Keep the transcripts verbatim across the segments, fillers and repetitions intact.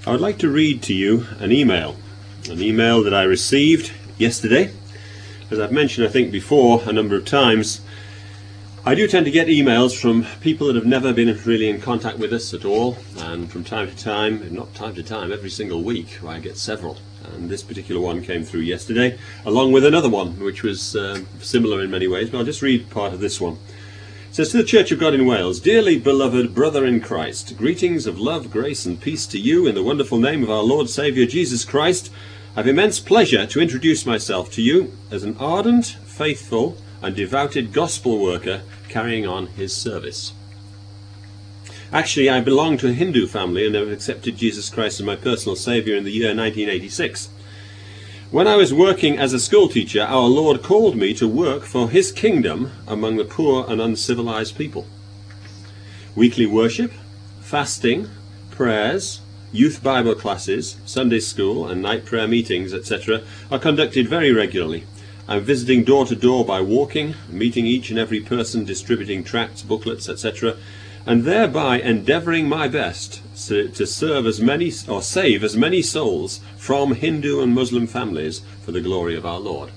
I would like to read to you an email, an email that I received yesterday. As I've mentioned, I think before a number of times, I do tend to get emails from people that have never been really in contact with us at all, and from time to time, if not time to time, every single week I get several. And this particular one came through yesterday, along with another one, which was uh, similar in many ways, but I'll just read part of this one. It says, "To the Church of God in Wales, dearly beloved brother in Christ, greetings of love, grace and peace to you in the wonderful name of our Lord Saviour Jesus Christ. I have immense pleasure to introduce myself to you as an ardent, faithful and devoted gospel worker carrying on his service. Actually, I belong to a Hindu family and have accepted Jesus Christ as my personal Saviour in the year nineteen eighty-six. When I was working as a school teacher, our Lord called me to work for his kingdom among the poor and uncivilized people. Weekly worship, fasting, prayers, youth Bible classes, Sunday school and night prayer meetings, et cetera are conducted very regularly. I'm visiting door to door by walking, meeting each and every person, distributing tracts, booklets, et cetera, and thereby endeavouring my best to, to serve as many or save as many souls from Hindu and Muslim families for the glory of our Lord.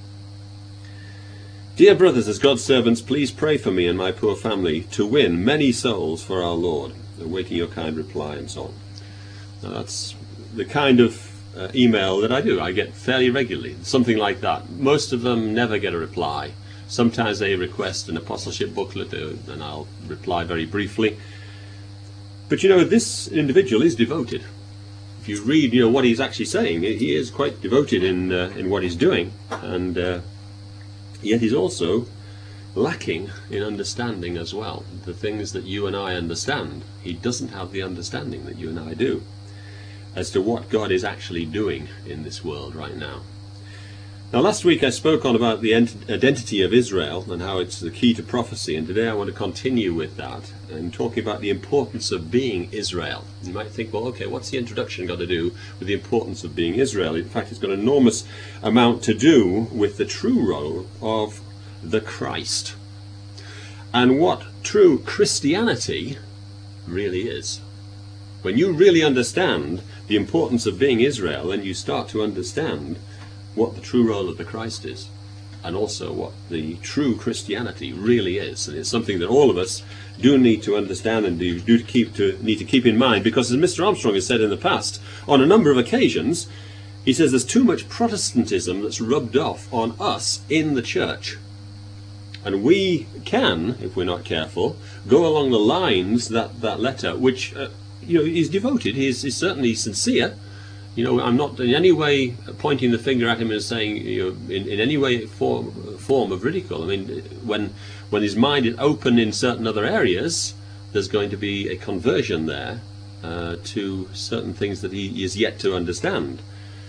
Dear brothers, as God's servants, please pray for me and my poor family to win many souls for our Lord. Awaiting your kind reply," and so on. Now that's the kind of uh, email that I do. I get fairly regularly, something like that. Most of them never get a reply. Sometimes they request an apostleship booklet, and I'll reply very briefly. But you know, this individual is devoted. If you read, you know, what he's actually saying, he is quite devoted in uh, in what he's doing, and uh, yet he's also lacking in understanding as well. The things that you and I understand, he doesn't have the understanding that you and I do as to what God is actually doing in this world right now. Now, last week I spoke on about the identity of Israel and how it's the key to prophecy, and today I want to continue with that and talking about the importance of being Israel. You might think, well, okay, what's the introduction got to do with the importance of being Israel? In fact, it's got an enormous amount to do with the true role of the Christ and what true Christianity really is. When you really understand the importance of being Israel, then you start to understand what the true role of the Christ is, and also what the true Christianity really is. And it's something that all of us do need to understand and do, do keep to, need to keep in mind, because as Mister Armstrong has said in the past, on a number of occasions, he says there's too much Protestantism that's rubbed off on us in the church. And we can, if we're not careful, go along the lines that that letter, which uh, you know, is devoted, is is certainly sincere. You know, I'm not in any way pointing the finger at him and saying, you know, in, in any way form, form of ridicule. I mean, when when his mind is open in certain other areas, there's going to be a conversion there uh, to certain things that he is yet to understand.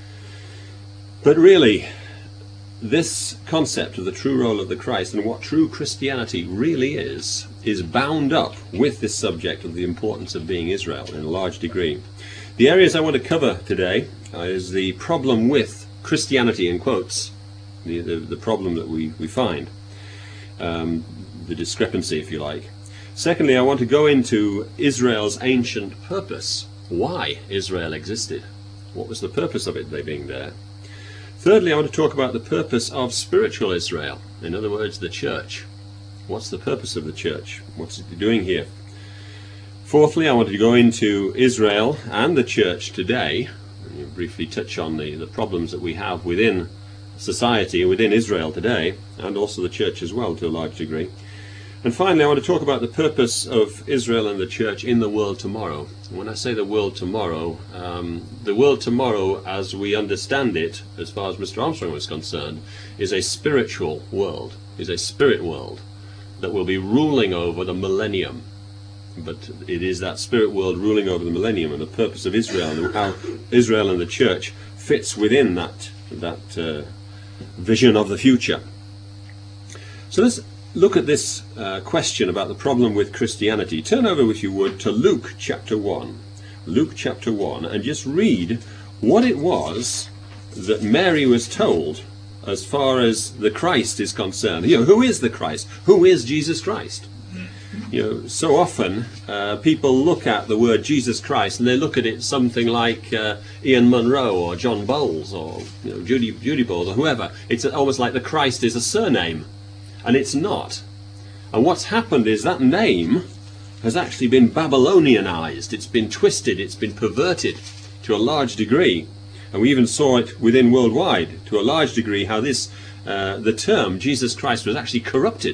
But really, this concept of the true role of the Christ and what true Christianity really is, is bound up with this subject of the importance of being Israel in a large degree. The areas I want to cover today uh, is the problem with Christianity, in quotes, the, the, the problem that we, we find, um, the discrepancy, if you like. Secondly, I want to go into Israel's ancient purpose, why Israel existed, what was the purpose of it, they being there. Thirdly, I want to talk about the purpose of spiritual Israel, in other words, the church. What's the purpose of the church? What's it doing here? Fourthly, I want to go into Israel and the church today, and briefly touch on the, the problems that we have within society, within Israel today, and also the church as well to a large degree. And finally, I want to talk about the purpose of Israel and the church in the world tomorrow. When I say the world tomorrow, um, the world tomorrow as we understand it, as far as Mister Armstrong was concerned, is a spiritual world, is a spirit world that will be ruling over the millennium. But it is that spirit world ruling over the millennium, and the purpose of Israel and how Israel and the church fits within that, that uh, vision of the future. So let's look at this uh, question about the problem with Christianity. Turn over, if you would, to Luke chapter one. Luke chapter one, and just read what it was that Mary was told as far as the Christ is concerned. You know, who is the Christ? Who is Jesus Christ? You know, so often uh, people look at the word Jesus Christ and they look at it something like uh, Ian Munro or John Bowles or you know, Judy, Judy Bowles or whoever. It's almost like the Christ is a surname, and it's not. And what's happened is that name has actually been Babylonianized. It's been twisted, it's been perverted to a large degree. And we even saw it within worldwide to a large degree how this, uh, the term Jesus Christ was actually corrupted.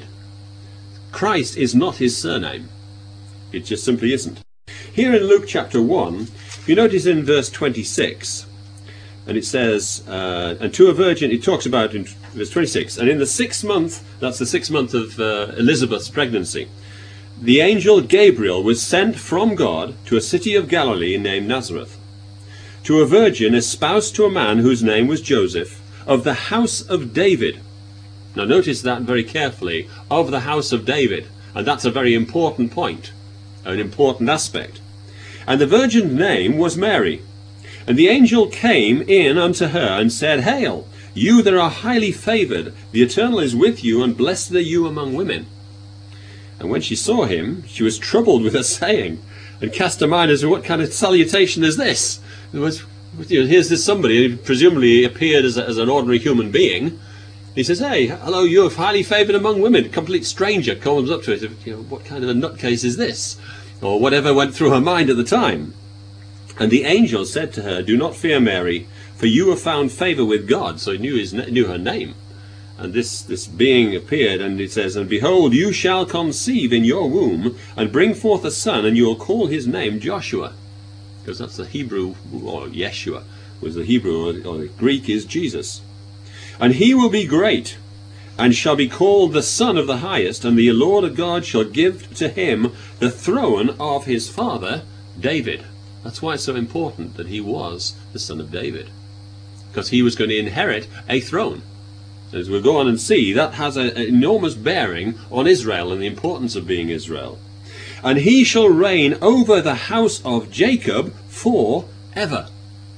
Christ is not his surname. It just simply isn't. Here in Luke chapter one, if you notice in verse twenty-six, and it says, uh, and to a virgin, it talks about in verse twenty-six, and in the sixth month, that's the sixth month of uh, Elizabeth's pregnancy, the angel Gabriel was sent from God to a city of Galilee named Nazareth, to a virgin espoused to a man whose name was Joseph, of the house of David. Now notice that very carefully, of the house of David, and that's a very important point, an important aspect. And the virgin's name was Mary. And the angel came in unto her and said, Hail, you that are highly favoured, the Eternal is with you, and blessed are you among women. And when she saw him, she was troubled with her saying, and cast her mind as to what kind of salutation is this? It was, you know, here's this somebody who presumably appeared as, a, as an ordinary human being. He says, hey, hello, you're highly favoured among women. A complete stranger comes up to it. You know, what kind of a nutcase is this? Or whatever went through her mind at the time. And the angel said to her, do not fear, Mary, for you have found favour with God. So he knew, his, knew her name. And this, this being appeared, and it says, and behold, you shall conceive in your womb, and bring forth a son, and you will call his name Joshua. Because that's the Hebrew, or Yeshua was the Hebrew, or, or the Greek is Jesus. And he will be great, and shall be called the Son of the Highest, and the Lord God shall give to him the throne of his father David. That's why it's so important that he was the son of David, because he was going to inherit a throne. As we'll go on and see, that has an enormous bearing on Israel and the importance of being Israel. And he shall reign over the house of Jacob forever.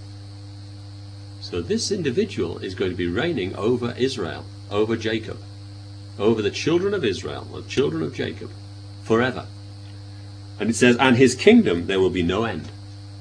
So this individual is going to be reigning over Israel, over Jacob, over the children of Israel, the children of Jacob, forever. And it says, and his kingdom there will be no end.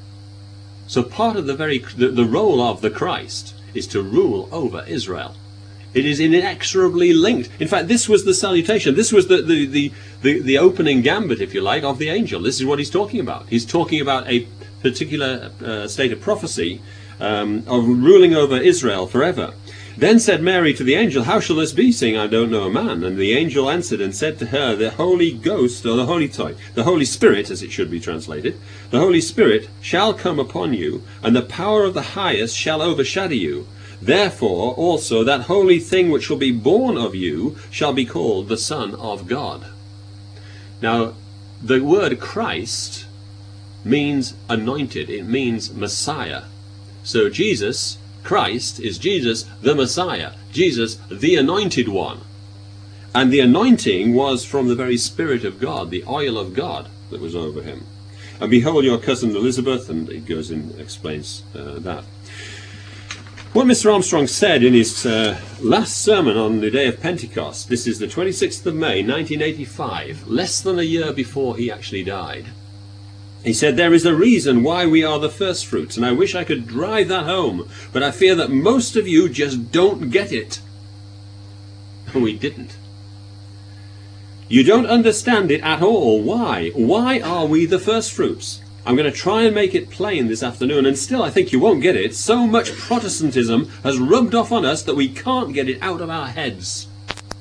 So part of the very the, the role of the Christ is to rule over Israel. It is inexorably linked. In fact, this was the salutation. This was the, the, the, the, the opening gambit, if you like, of the angel. This is what he's talking about. He's talking about a particular uh, state of prophecy um, of ruling over Israel forever. Then said Mary to the angel, how shall this be, seeing I don't know a man? And the angel answered and said to her, the Holy Ghost, or the Holy sorry, the Holy Spirit, as it should be translated, the Holy Spirit shall come upon you, and the power of the highest shall overshadow you. Therefore also that holy thing which shall be born of you shall be called the Son of God. Now, the word Christ means anointed. It means Messiah. So Jesus, Christ, is Jesus the Messiah. Jesus the Anointed One. And the anointing was from the very Spirit of God, the oil of God that was over him. And behold your cousin Elizabeth, and it goes in and explains uh, that. What Mister Armstrong said in his uh, last sermon on the day of Pentecost, this is the twenty-sixth of May nineteen eighty-five, less than a year before he actually died. He said, there is a reason why we are the first fruits, and I wish I could drive that home, but I fear that most of you just don't get it. And we didn't. You don't understand it at all. Why? Why are we the first fruits? I'm going to try and make it plain this afternoon, and still I think you won't get it. So much Protestantism has rubbed off on us that we can't get it out of our heads.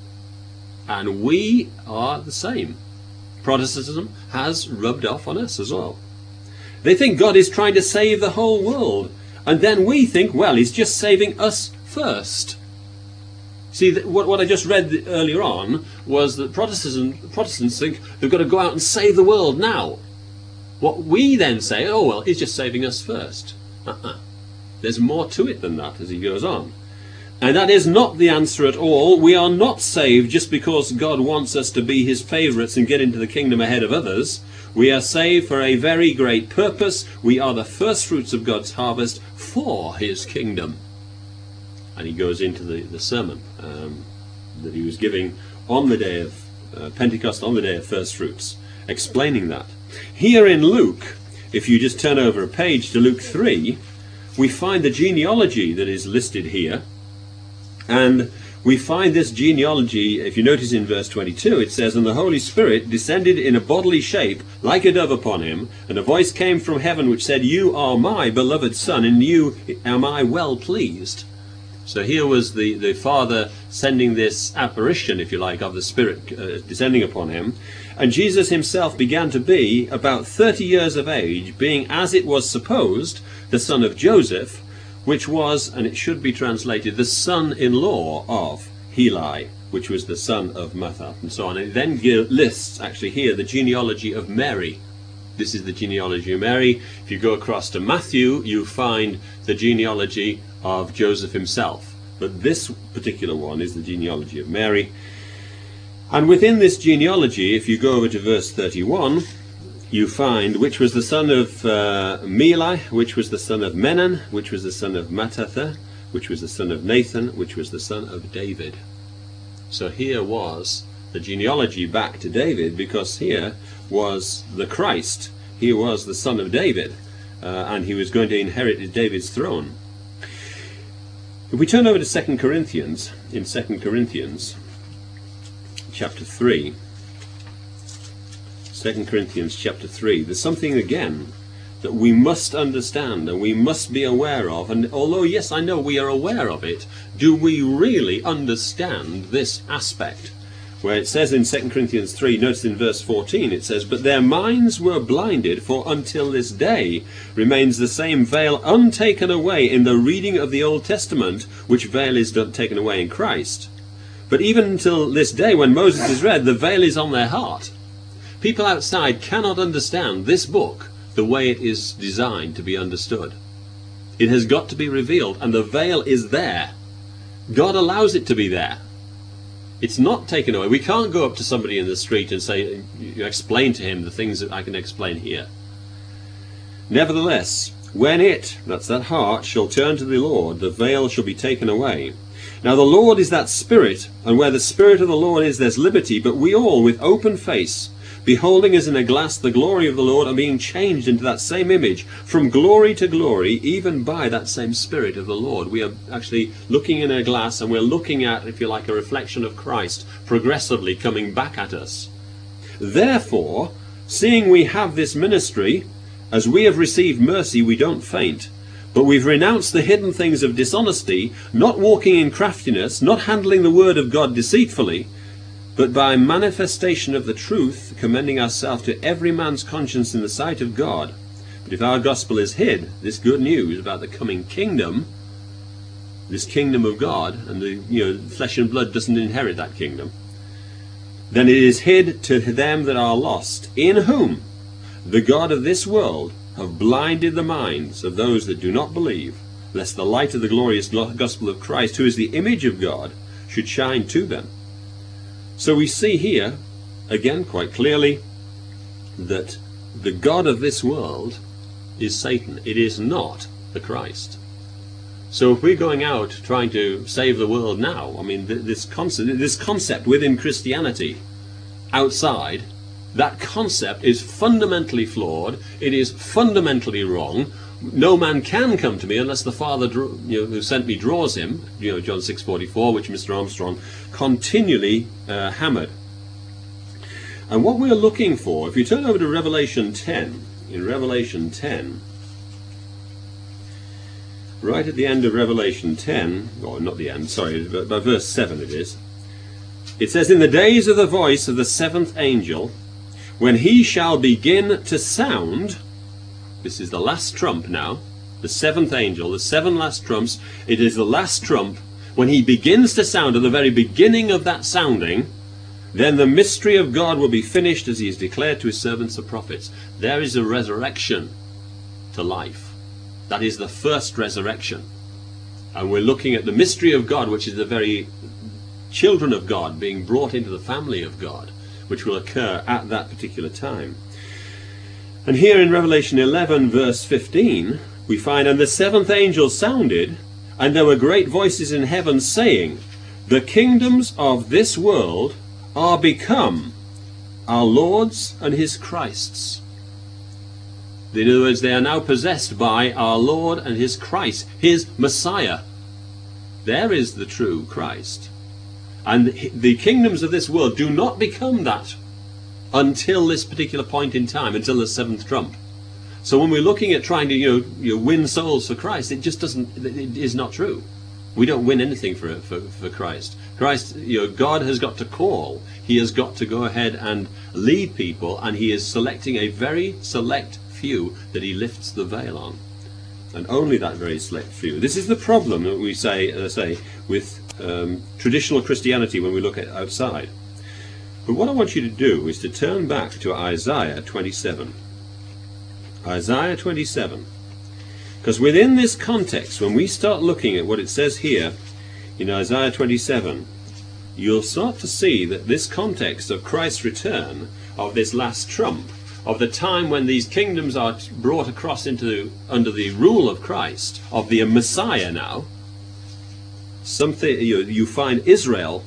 And we are the same. Protestantism has rubbed off on us as well. They think God is trying to save the whole world, and then we think, well, he's just saving us first. See, what, what I just read earlier on was that Protestants, Protestants think they've got to go out and save the world now. What we then say, oh, well, he's just saving us first. Uh-uh. There's more to it than that as he goes on. And that is not the answer at all. We are not saved just because God wants us to be his favourites and get into the kingdom ahead of others. We are saved for a very great purpose. We are the first fruits of God's harvest for his kingdom. And he goes into the, the sermon um, that he was giving on the day of uh, Pentecost, on the day of first fruits, explaining that. Here in Luke, if you just turn over a page to Luke three, we find the genealogy that is listed here. And we find this genealogy, if you notice in verse twenty-two, it says, "And the Holy Spirit descended in a bodily shape like a dove upon him, and a voice came from heaven which said, 'You are my beloved Son, in you am I well pleased.'" So here was the, the Father sending this apparition, if you like, of the Spirit uh, descending upon him. And Jesus himself began to be about thirty years of age, being, as it was supposed, the son of Joseph, which was, and it should be translated, the son-in-law of Heli, which was the son of Mathat, and so on. And it then lists, actually here, the genealogy of Mary. This is the genealogy of Mary. If you go across to Matthew, you find the genealogy of Joseph himself. But this particular one is the genealogy of Mary. And within this genealogy, if you go over to verse thirty-one, you find which was the son of uh, Meli, which was the son of Menon, which was the son of Mattatha, which was the son of Nathan, which was the son of David. So here was the genealogy back to David, because here was the Christ. He was the son of David, uh, and he was going to inherit David's throne. If we turn over to Second Corinthians, in Second Corinthians chapter three, Second Corinthians chapter three, there's something again that we must understand and we must be aware of. And although, yes, I know we are aware of it, do we really understand this aspect? Where it says in Second Corinthians three, notice in verse fourteen, it says, "But their minds were blinded, for until this day remains the same veil untaken away in the reading of the Old Testament, which veil is taken away in Christ. But even until this day, when Moses is read, the veil is on their heart." People outside cannot understand this book the way it is designed to be understood. It has got to be revealed, and the veil is there. God allows it to be there. It's not taken away. We can't go up to somebody in the street and say, you explain to him the things that I can explain here. "Nevertheless, when it," that's that heart, "shall turn to the Lord, the veil shall be taken away. Now the Lord is that Spirit, and where the Spirit of the Lord is, there's liberty. But we all, with open face, beholding as in a glass the glory of the Lord, are being changed into that same image, from glory to glory, even by that same Spirit of the Lord." We are actually looking in a glass, and we're looking at, if you like, a reflection of Christ progressively coming back at us. "Therefore, seeing we have this ministry, as we have received mercy, we don't faint. But we've renounced the hidden things of dishonesty, not walking in craftiness, not handling the word of God deceitfully, but by manifestation of the truth, commending ourselves to every man's conscience in the sight of God. But if our gospel is hid, this good news about the coming kingdom, this kingdom of God, and the you know flesh and blood doesn't inherit that kingdom, then it is hid to them that are lost, in whom the God of this world have blinded the minds of those that do not believe, lest the light of the glorious gospel of Christ, who is the image of God, should shine to them." So we see here, again quite clearly, that the God of this world is Satan. It is not the Christ. So if we're going out trying to save the world now, I mean, this concept, this concept within Christianity, outside, that concept is fundamentally flawed. It is fundamentally wrong. No man can come to me unless the Father you know, who sent me draws him, you know, John six forty-four, which Mister Armstrong continually uh, hammered. And what we're looking for, if you turn over to Revelation ten, in Revelation ten, right at the end of Revelation ten, or not the end, sorry, but by verse seven it is, it says, "In the days of the voice of the seventh angel, when he shall begin to sound," this is the last trump now, the seventh angel, the seven last trumps, it is the last trump. When he begins to sound, at the very beginning of that sounding, then the mystery of God will be finished, as he has declared to his servants the prophets. There is a resurrection to life. That is the first resurrection. And we're looking at the mystery of God, which is the very children of God being brought into the family of God, which will occur at that particular time. And here in Revelation eleven, verse fifteen, we find, "And the seventh angel sounded, and there were great voices in heaven saying, The kingdoms of this world are become our Lord's and his Christ's. In other words, they are now possessed by our Lord and his Christ, his Messiah. There is the true Christ. And the kingdoms of this world do not become that until this particular point in time, until the seventh trump. So when we're looking at trying to you know, you know, win souls for Christ, it just doesn't, it is not true. We don't win anything for, for, for Christ. Christ, you know, God has got to call. He has got to go ahead and lead people, and he is selecting a very select few that he lifts the veil on. And only that very select few. This is the problem that we say, as I say, with um, traditional Christianity when we look at outside. But what I want you to do is to turn back to Isaiah twenty-seven. Isaiah twenty-seven. Because within this context, when we start looking at what it says here in Isaiah twenty-seven, you'll start to see that this context of Christ's return, of this last trump, of the time when these kingdoms are brought across into under the rule of Christ, of the Messiah now, something you, you find Israel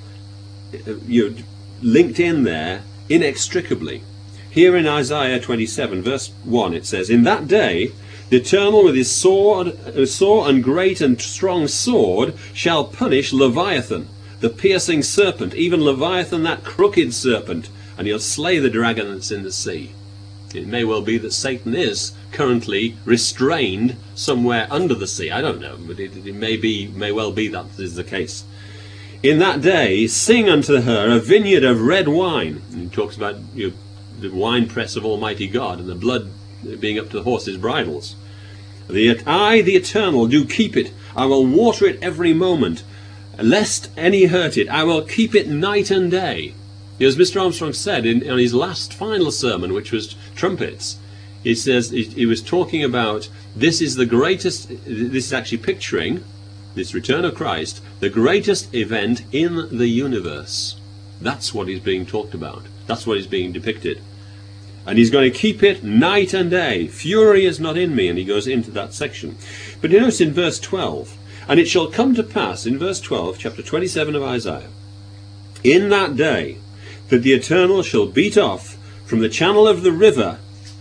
you linked in there inextricably. Here in Isaiah twenty-seven, verse one, it says, "In that day the Eternal with his sword, sore and great and strong sword, shall punish Leviathan, the piercing serpent, even Leviathan, that crooked serpent, and he'll slay the dragon that's in the sea." It may well be that Satan is currently restrained somewhere under the sea. I don't know, but it, it may be, may well be that is the case. "In that day, sing unto her a vineyard of red wine." And he talks about you know, the winepress of Almighty God and the blood being up to the horses' bridles. "The, I, the Eternal, do keep it. I will water it every moment, lest any hurt it. I will keep it night and day." As Mister Armstrong said in, in his last final sermon, which was trumpets, he says he, he was talking about this is the greatest, this is actually picturing this return of Christ, the greatest event in the universe. That's what is being talked about. That's what is being depicted. And he's going to keep it night and day. "Fury is not in me," and he goes into that section. But you notice in verse twelve, "And it shall come to pass," in verse twelve, chapter twenty-seven of Isaiah, "in that day, that the Eternal shall beat off from the channel of the river,"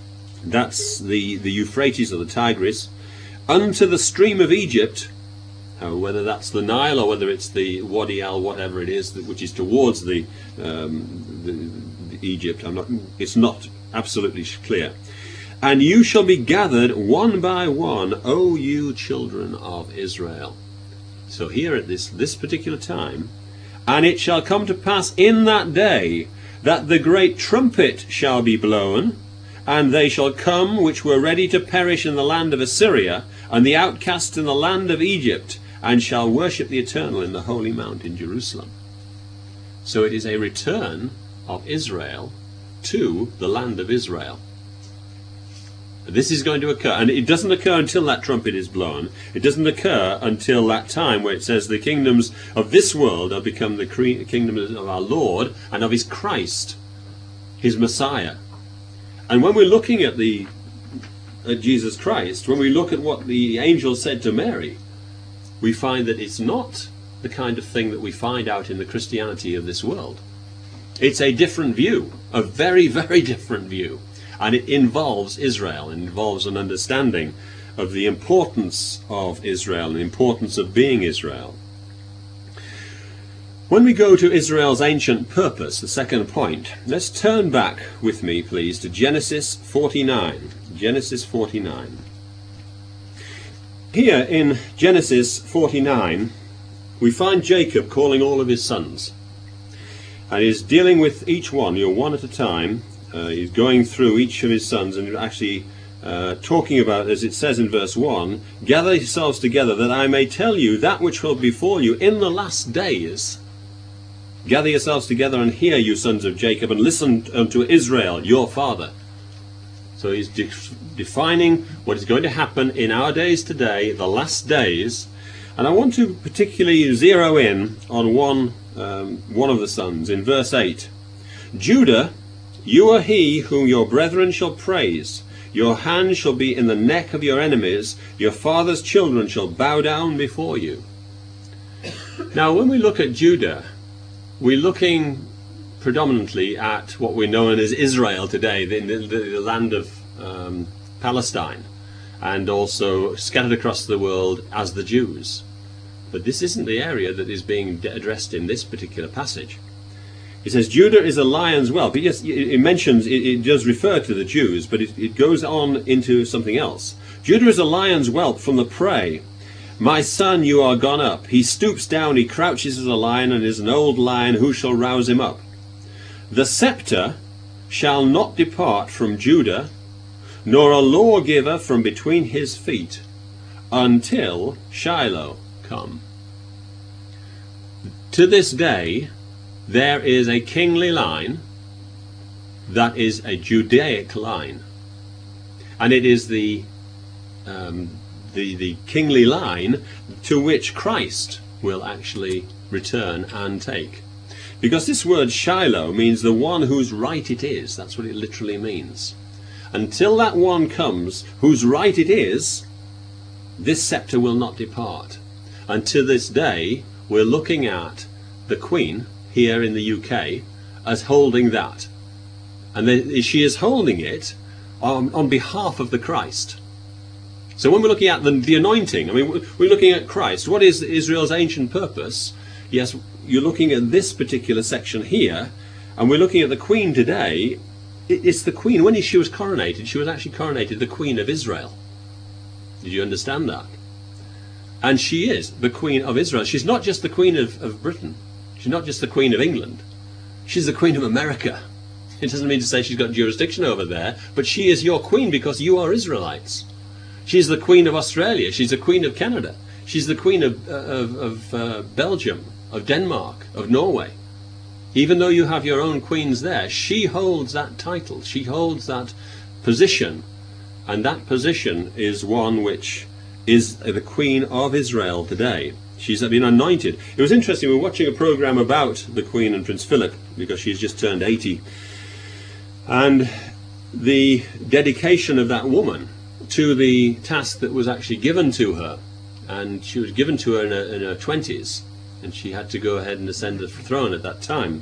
that's the, the Euphrates or the Tigris, "unto the stream of Egypt," uh, whether that's the Nile or whether it's the Wadi al whatever it is, which is towards the, um, the, the Egypt, I'm not, it's not absolutely clear. "And you shall be gathered one by one, O you children of Israel." So here at this, this particular time, "And it shall come to pass in that day that the great trumpet shall be blown, and they shall come which were ready to perish in the land of Assyria, and the outcasts in the land of Egypt, and shall worship the Eternal in the holy mount in Jerusalem." So it is a return of Israel to the land of Israel. This is going to occur, and it doesn't occur until that trumpet is blown. It doesn't occur until that time where it says the kingdoms of this world have become the kingdoms of our Lord and of his Christ, his Messiah. And when we're looking at the at Jesus Christ, when we look at what the angel said to Mary, we find that it's not the kind of thing that we find out in the Christianity of this world. It's a different view, a very, very different view. And it involves Israel, it involves an understanding of the importance of Israel and the importance of being Israel. When we go to Israel's ancient purpose, the second point, let's turn back with me, please, to Genesis forty-nine. Genesis forty-nine. Here in Genesis forty-nine, we find Jacob calling all of his sons. And he's dealing with each one, you know, one at a time. Uh, he's going through each of his sons and actually uh, talking about, as it says in verse one, "Gather yourselves together that I may tell you that which will befall you in the last days. Gather yourselves together and hear, you sons of Jacob, and listen unto Israel, your father." So he's de defining what is going to happen in our days today, the last days. And I want to particularly zero in on one, um, one of the sons in verse eight. "Judah, you are he whom your brethren shall praise. Your hand shall be in the neck of your enemies. Your father's children shall bow down before you." Now, when we look at Judah, we're looking predominantly at what we're known as Israel today, the, the, the land of um, Palestine, and also scattered across the world as the Jews. But this isn't the area that is being addressed in this particular passage. It says, Judah is a lion's whelp. It, just, it mentions, it, it does refer to the Jews, but it, it goes on into something else. Judah is a lion's whelp from the prey. My son, you are gone up. He stoops down, he crouches as a lion, and is an old lion. Who shall rouse him up? The scepter shall not depart from Judah, nor a lawgiver from between his feet, until Shiloh come. To this day, there is a kingly line that is a Judaic line, and it is the um, the the kingly line to which Christ will actually return and take. Because this word Shiloh means the one whose right it is. That's what it literally means. Until that one comes whose right it is, this scepter will not depart. And to this day, we're looking at the Queen here in the U K as holding that. And the, she is holding it on, on behalf of the Christ. So when we're looking at the, the anointing, I mean, we're looking at Christ. What is Israel's ancient purpose? Yes, you're looking at this particular section here, and we're looking at the Queen today. It, it's the Queen. When she was coronated, she was actually coronated the Queen of Israel. Did you understand that? And she is the Queen of Israel. She's not just the Queen of, of Britain. She's not just the Queen of England. She's the Queen of America. It doesn't mean to say she's got jurisdiction over there, but she is your Queen because you are Israelites. She's the Queen of Australia. She's the Queen of Canada. She's the Queen of, of, of uh, Belgium, of Denmark, of Norway. Even though you have your own queens there, she holds that title. She holds that position. And that position is one which is the Queen of Israel today. She's been anointed. It was interesting, we were watching a program about the Queen and Prince Philip, because she's just turned eighty. And the dedication of that woman to the task that was actually given to her. And she was given to her in her, in her twenties. And she had to go ahead and ascend the throne at that time.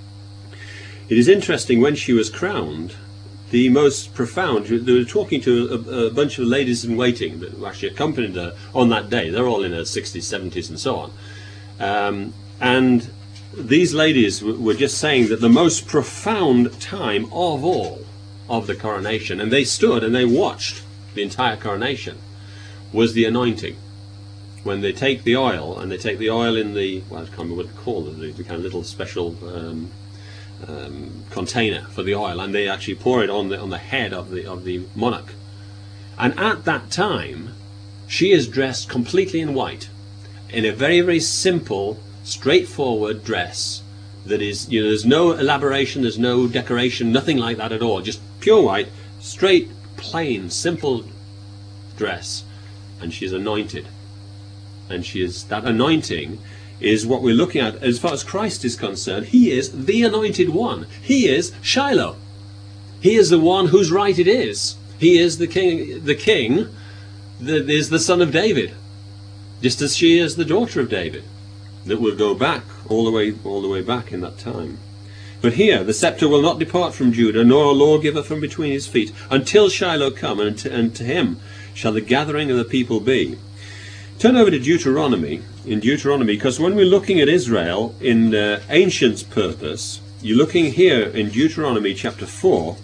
It is interesting, when she was crowned, the most profound, they were talking to a, a bunch of ladies in waiting that actually accompanied her on that day. They're all in their sixties, seventies and so on. Um, and these ladies were just saying that the most profound time of all of the coronation, and they stood and they watched the entire coronation, was the anointing. When they take the oil, and they take the oil in the, well, I can't remember what to call it, the, the kind of little special um, um, container for the oil, and they actually pour it on the on the head of the of the monarch. And at that time, she is dressed completely in white, in a very very simple, straightforward dress. That is, you know, there's no elaboration, there's no decoration, nothing like that at all. Just pure white, straight, plain, simple dress, and she's anointed. And she is, that anointing is what we're looking at as far as Christ is concerned. He is the anointed one. He is Shiloh. He is the one whose right it is. He is the king, the king that is the son of David, just as she is the daughter of David, that will go back all the way, all the way back in that time. But here, the scepter will not depart from Judah, nor a lawgiver from between his feet, until Shiloh come, and to, and to him shall the gathering of the people be. Turn over to Deuteronomy, in Deuteronomy, because when we're looking at Israel in uh, ancient purpose, you're looking here in Deuteronomy chapter four.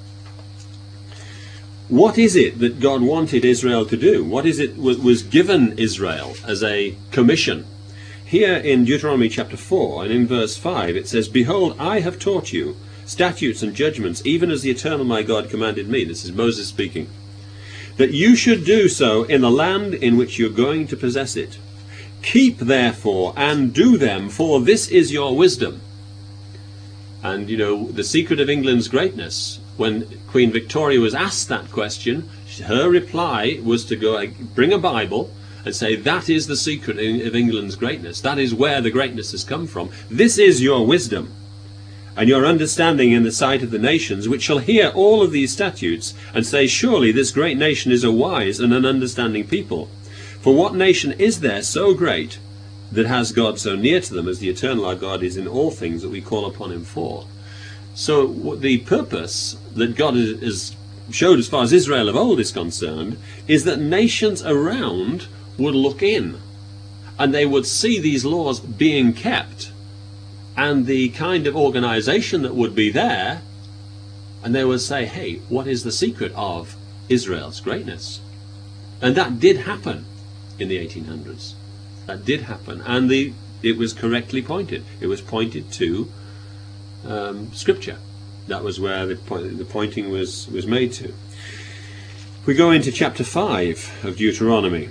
What is it that God wanted Israel to do? What is it that was given Israel as a commission? Here in Deuteronomy chapter four, and in verse five, it says, Behold, I have taught you statutes and judgments, even as the Eternal my God commanded me. This is Moses speaking. That you should do so in the land in which you're going to possess it. Keep therefore and do them, for this is your wisdom. And you know, the secret of England's greatness, when Queen Victoria was asked that question, her reply was to go bring a Bible and say, that is the secret of England's greatness. That is where the greatness has come from. This is your wisdom and your understanding in the sight of the nations, which shall hear all of these statutes, and say, surely this great nation is a wise and an understanding people. For what nation is there so great that has God so near to them as the eternal our God is in all things that we call upon him for? So what the purpose that God has showed as far as Israel of old is concerned is that nations around would look in and they would see these laws being kept and the kind of organization that would be there, and they would say, hey, what is the secret of Israel's greatness? And that did happen in the eighteen hundreds. That did happen, and the it was correctly pointed. It was pointed to um, Scripture. That was where the, point, the pointing was, was made to. If we go into chapter five of Deuteronomy,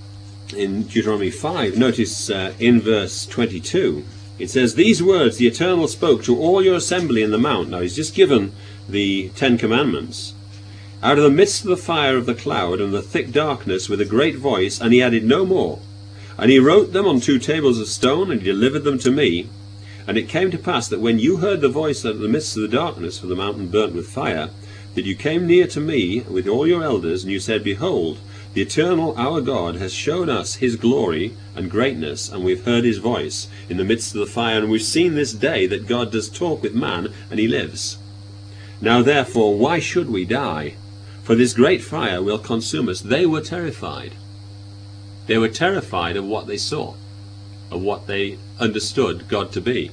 in Deuteronomy five, notice uh, in verse twenty-two, it says, "These words the Eternal spoke to all your assembly in the mount." Now he's just given the Ten Commandments. "Out of the midst of the fire of the cloud and the thick darkness with a great voice," and he added no more. "And he wrote them on two tables of stone, and he delivered them to me. And it came to pass that when you heard the voice out of the midst of the darkness, for the mountain burnt with fire, that you came near to me with all your elders, and you said, Behold, the Eternal our God has shown us his glory and greatness, and we've heard his voice in the midst of the fire, and we've seen this day that God does talk with man, and he lives. Now therefore, why should we die? For this great fire will consume us." They were terrified. They were terrified of what they saw, of what they understood God to be.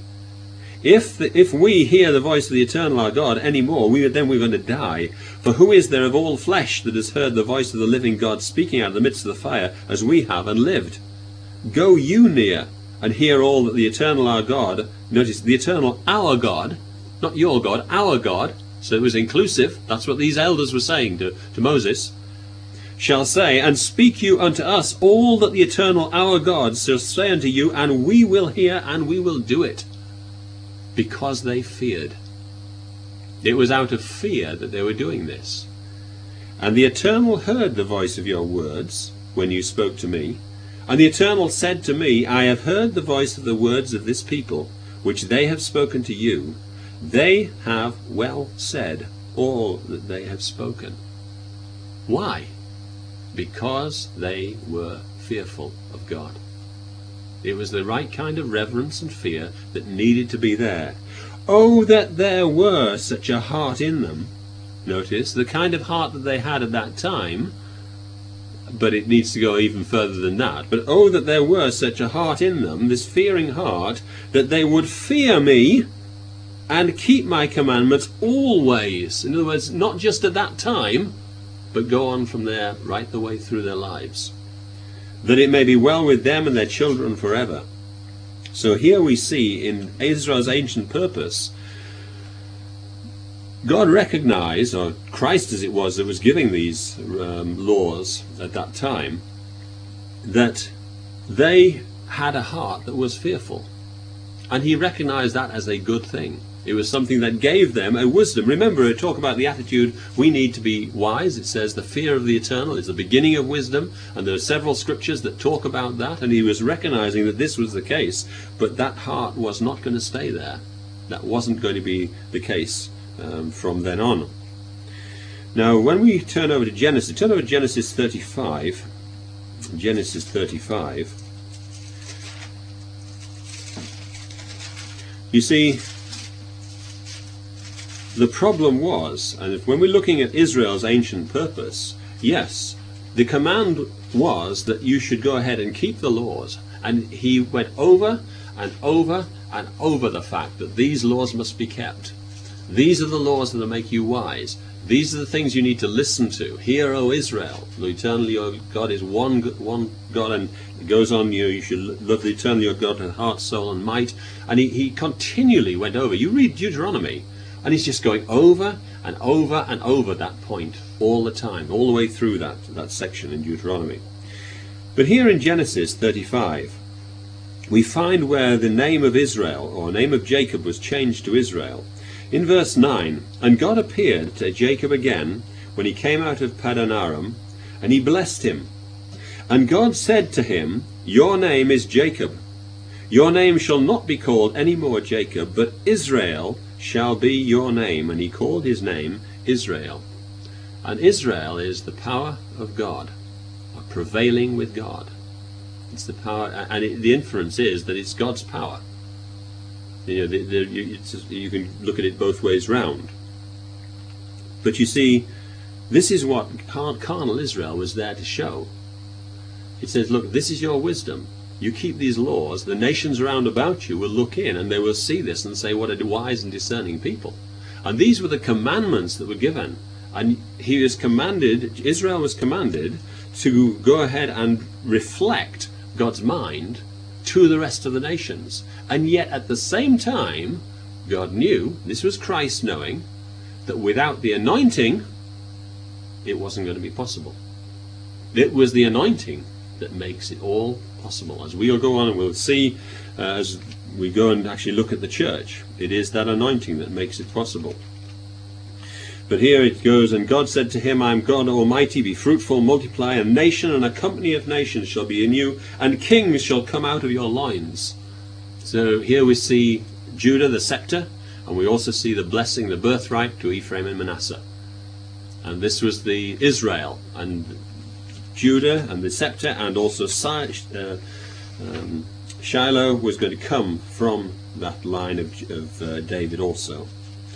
If the, if we hear the voice of the Eternal our God any more, we, then we're going to die. "For who is there of all flesh that has heard the voice of the living God speaking out of the midst of the fire, as we have, and lived? Go you near, and hear all that the Eternal our God," notice, the Eternal our God, not your God, our God, so it was inclusive, that's what these elders were saying to, to Moses, "shall say, and speak you unto us all that the Eternal our God shall say unto you, and we will hear, and we will do it." Because they feared. It was out of fear that they were doing this. "And the Eternal heard the voice of your words when you spoke to me. And the Eternal said to me, I have heard the voice of the words of this people, which they have spoken to you. They have well said all that they have spoken." Why? Because they were fearful of God. It was the right kind of reverence and fear that needed to be there. Oh, that there were such a heart in them. Notice, the kind of heart that they had at that time, but it needs to go even further than that. But oh, that there were such a heart in them, this fearing heart, that they would fear me and keep my commandments always. In other words, not just at that time, but go on from there right the way through their lives. "That it may be well with them and their children forever." So here we see in Israel's ancient purpose, God recognized, or Christ as it was that was giving these um, laws at that time, that they had a heart that was fearful. And he recognized that as a good thing. It was something that gave them a wisdom. Remember, I talk about the attitude, we need to be wise. It says the fear of the Eternal is the beginning of wisdom, and there are several scriptures that talk about that, and he was recognizing that this was the case, but that heart was not going to stay there. That wasn't going to be the case um, from then on. Now, when we turn over to Genesis, turn over to Genesis thirty-five, Genesis thirty-five, you see, the problem was, and if, when we're looking at Israel's ancient purpose, yes, the command was that you should go ahead and keep the laws. And he went over and over and over the fact that these laws must be kept. These are the laws that will make you wise. These are the things you need to listen to. Hear, O Israel, the Eternal your God is one, one God, and it goes on, you, you should love the Eternal your God with heart, soul, and might. And he, he continually went over. You read Deuteronomy, and he's just going over and over and over that point all the time, all the way through that, that section in Deuteronomy. But here in Genesis thirty-five, we find where the name of Israel, or name of Jacob, was changed to Israel. In verse nine, "And God appeared to Jacob again when he came out of Paddan Aram, and he blessed him. And God said to him, Your name is Jacob. Your name shall not be called any more Jacob, but Israel shall be your name." And he called his name Israel. And Israel is the power of God, prevailing with God. It's the power, and it, the inference is that it's God's power. You know, the, the, you, it's, you can look at it both ways round. But you see, this is what carnal Israel was there to show. It says, look, this is your wisdom. You keep these laws, the nations around about you will look in and they will see this and say, what a wise and discerning people. And these were the commandments that were given. And he was commanded, Israel was commanded to go ahead and reflect God's mind to the rest of the nations. And yet at the same time, God knew, this was Christ knowing, that without the anointing, it wasn't going to be possible. It was the anointing that makes it all possible. As we'll go on and we'll see uh, as we go and actually look at the church, it is that anointing that makes it possible. But here it goes, and God said to him, I am God Almighty, be fruitful, multiply, a nation and a company of nations shall be in you, and kings shall come out of your loins. So here we see Judah, the scepter, and we also see the blessing, the birthright to Ephraim and Manasseh. And this was the Israel, and Judah, and the scepter, and also uh, um, Shiloh was going to come from that line of, of uh, David also.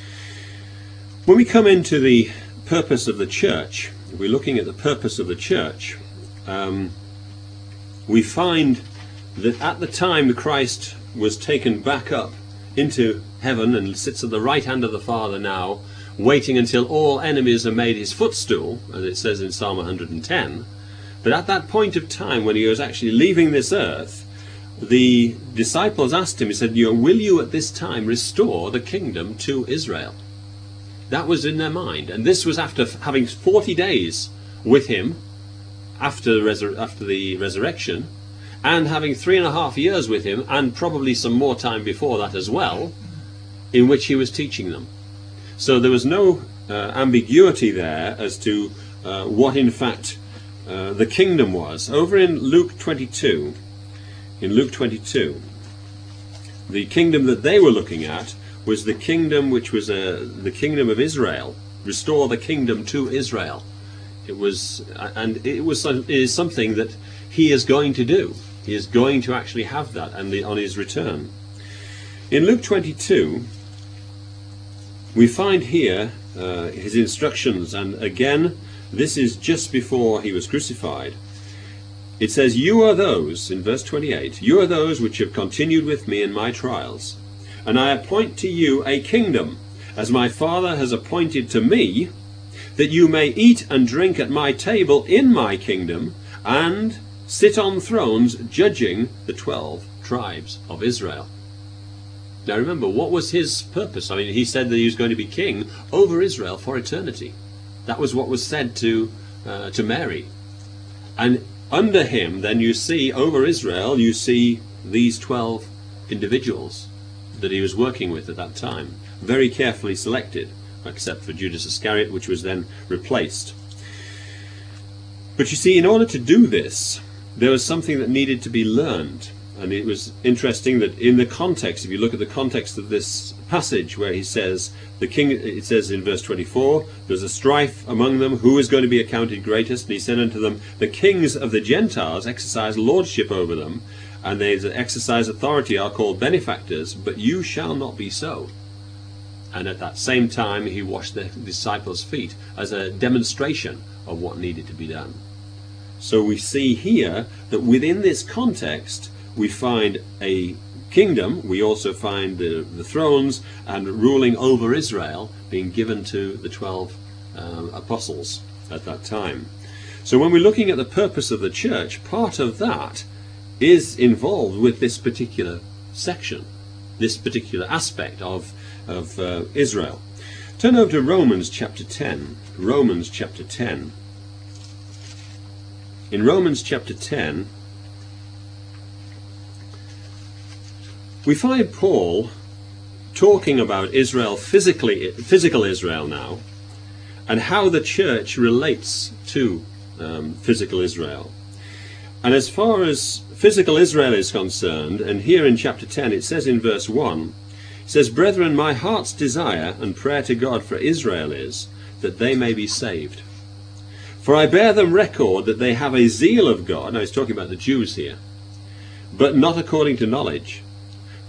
When we come into the purpose of the church, we're looking at the purpose of the church, um, we find that at the time the Christ was taken back up into heaven and sits at the right hand of the Father now, waiting until all enemies are made his footstool, as it says in Psalm one hundred ten. But at that point of time when he was actually leaving this earth, the disciples asked him, he said, will you at this time restore the kingdom to Israel? That was in their mind. And this was after having forty days with him after the, resur after the resurrection, and having three and a half years with him, and probably some more time before that as well, in which he was teaching them. So there was no uh, ambiguity there as to uh, what in fact uh, the kingdom was. Over in Luke twenty-two, in Luke twenty-two, the kingdom that they were looking at was the kingdom which was uh, the kingdom of Israel. Restore the kingdom to Israel. It was, and it was it is something that he is going to do. He is going to actually have that, and on his return. In Luke twenty-two, we find here uh, his instructions, and again, this is just before he was crucified. It says, "You are those," in verse twenty-eight, "you are those which have continued with me in my trials. And I appoint to you a kingdom, as my Father has appointed to me, that you may eat and drink at my table in my kingdom, and sit on thrones judging the twelve tribes of Israel." Now remember, what was his purpose? I mean, he said that he was going to be king over Israel for eternity. That was what was said to, uh, to Mary. And under him, then you see, over Israel, you see these twelve individuals that he was working with at that time, very carefully selected, except for Judas Iscariot, which was then replaced. But you see, in order to do this, there was something that needed to be learned. And it was interesting that in the context, if you look at the context of this passage where he says, the king, it says in verse twenty-four, there's a strife among them, who is going to be accounted greatest? And he said unto them, the kings of the Gentiles exercise lordship over them, and they that exercise authority are called benefactors, but you shall not be so. And at that same time he washed the disciples' feet as a demonstration of what needed to be done. So we see here that within this context we find a kingdom, we also find the, the thrones and ruling over Israel being given to the twelve um, apostles at that time. So when we're looking at the purpose of the church, part of that is involved with this particular section, this particular aspect of, of uh, Israel. Turn over to Romans chapter ten. Romans chapter ten. In Romans chapter ten, we find Paul talking about Israel, physically, physical Israel now, and how the church relates to um, physical Israel. And as far as physical Israel is concerned, and here in chapter ten it says in verse one, it says, "Brethren, my heart's desire and prayer to God for Israel is, that they may be saved. For I bear them record that they have a zeal of God," now he's talking about the Jews here, "but not according to knowledge.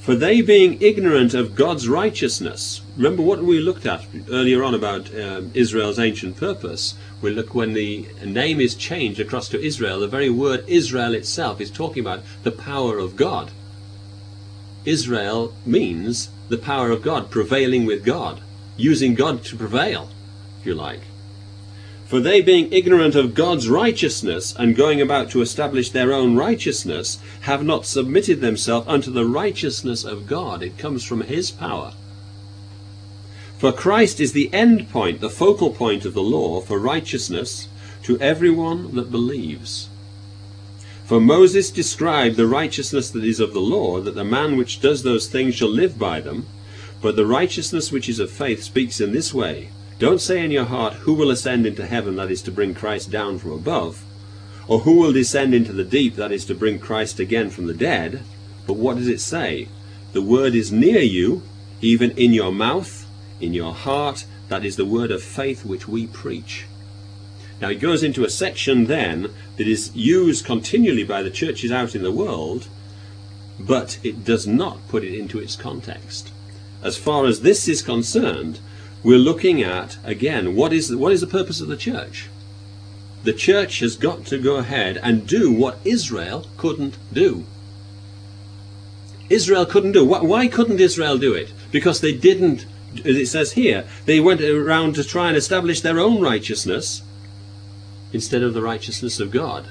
For they being ignorant of God's righteousness. Remember what we looked at earlier on about um, Israel's ancient purpose. We look when the name is changed across to Israel, the very word Israel itself is talking about the power of God. Israel means the power of God, prevailing with God, using God to prevail, if you like. For they being ignorant of God's righteousness, and going about to establish their own righteousness, have not submitted themselves unto the righteousness of God. It comes from his power. For Christ is the end point, the focal point of the law for righteousness to everyone that believes. For Moses described the righteousness that is of the law, that the man which does those things shall live by them. But the righteousness which is of faith speaks in this way. Don't say in your heart, who will ascend into heaven, that is to bring Christ down from above, or who will descend into the deep, that is to bring Christ again from the dead. But what does it say? The word is near you, even in your mouth, in your heart. That is the word of faith which we preach. Now it goes into a section then that is used continually by the churches out in the world, but it does not put it into its context. As far as this is concerned, we're looking at, again, what is the, what is the purpose of the church? The church has got to go ahead and do what Israel couldn't do. Israel couldn't do. Why couldn't Israel do it? Because they didn't, as it says here, they went around to try and establish their own righteousness instead of the righteousness of God.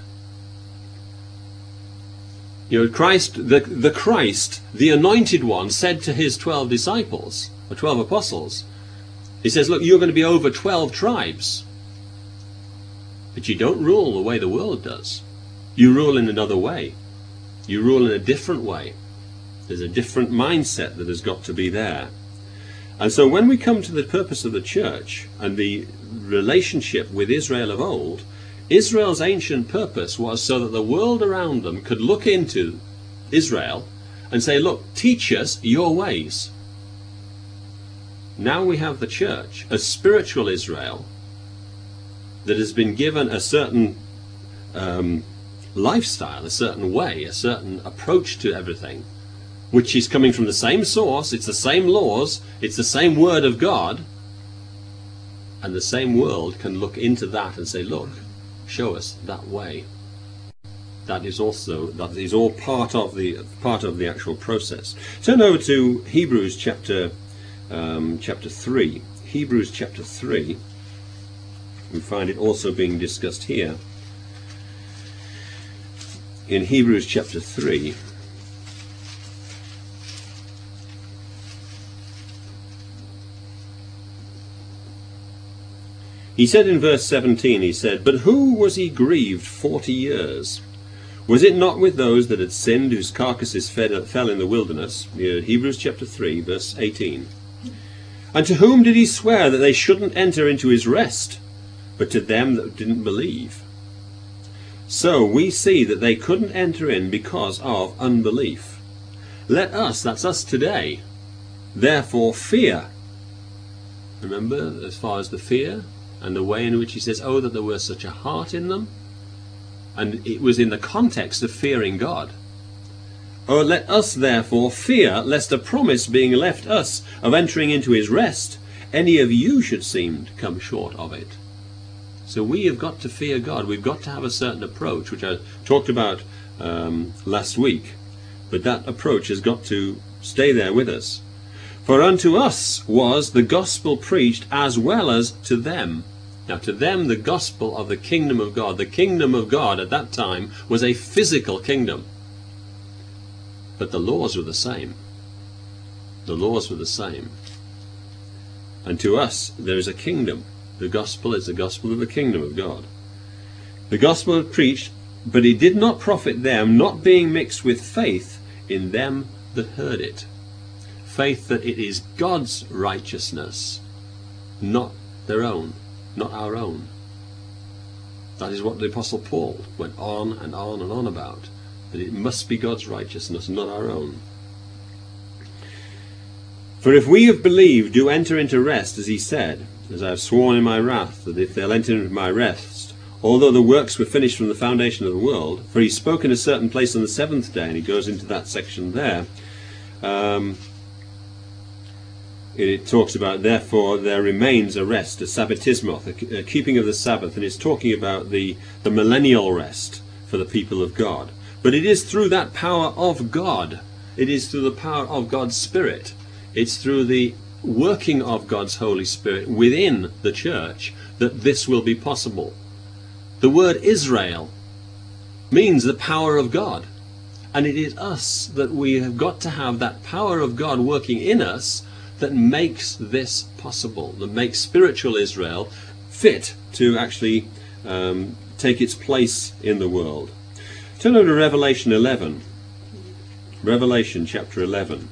You know, Christ, the, the Christ, the anointed one, said to his twelve disciples, or twelve apostles, he says, look, you're going to be over twelve tribes. But you don't rule the way the world does. You rule in another way. You rule in a different way. There's a different mindset that has got to be there. And so when we come to the purpose of the church and the relationship with Israel of old, Israel's ancient purpose was so that the world around them could look into Israel and say, look, teach us your ways. Now we have the church, a spiritual Israel, that has been given a certain um, lifestyle, a certain way, a certain approach to everything, which is coming from the same source. It's the same laws, it's the same word of God, and the same world can look into that and say, look, show us that way. That is also, that is all part of the part of the actual process. Turn over to Hebrews chapter um, chapter three. Hebrews chapter three. We find it also being discussed here in Hebrews chapter three. He said in verse seventeen, he said, but who was he grieved forty years? Was it not with those that had sinned, whose carcasses fed, fell in the wilderness? Hebrews chapter three, verse eighteen. And to whom did he swear that they shouldn't enter into his rest? But to them that didn't believe. So we see that they couldn't enter in because of unbelief. Let us, that's us today, therefore fear. Remember, as far as the fear and the way in which he says, oh, that there were such a heart in them. And it was in the context of fearing God. Oh, let us therefore fear, lest a promise being left us of entering into his rest, any of you should seem to come short of it. So we have got to fear God. We've got to have a certain approach, which I talked about um, last week. But that approach has got to stay there with us. For unto us was the gospel preached as well as to them. Now to them the gospel of the kingdom of God. The kingdom of God at that time was a physical kingdom. But the laws were the same. The laws were the same. And to us there is a kingdom. The gospel is the gospel of the kingdom of God. The gospel was preached, but it did not profit them, not being mixed with faith in them that heard it. Faith that it is God's righteousness, not their own, not our own. That is what the Apostle Paul went on and on and on about, that it must be God's righteousness, not our own. For if we have believed, do enter into rest, as he said, as I have sworn in my wrath, that if they'll enter into my rest, although the works were finished from the foundation of the world, for he spoke in a certain place on the seventh day, and he goes into that section there, Um, it talks about, therefore, there remains a rest, a sabbatismos, a, a keeping of the Sabbath, and it's talking about the, the millennial rest for the people of God. But it is through that power of God. It is through the power of God's Spirit. It's through the working of God's Holy Spirit within the church that this will be possible. The word Israel means the power of God. And it is us that we have got to have that power of God working in us that makes this possible, that makes spiritual Israel fit to actually um, take its place in the world. Turn over to Revelation eleven. Revelation chapter eleven.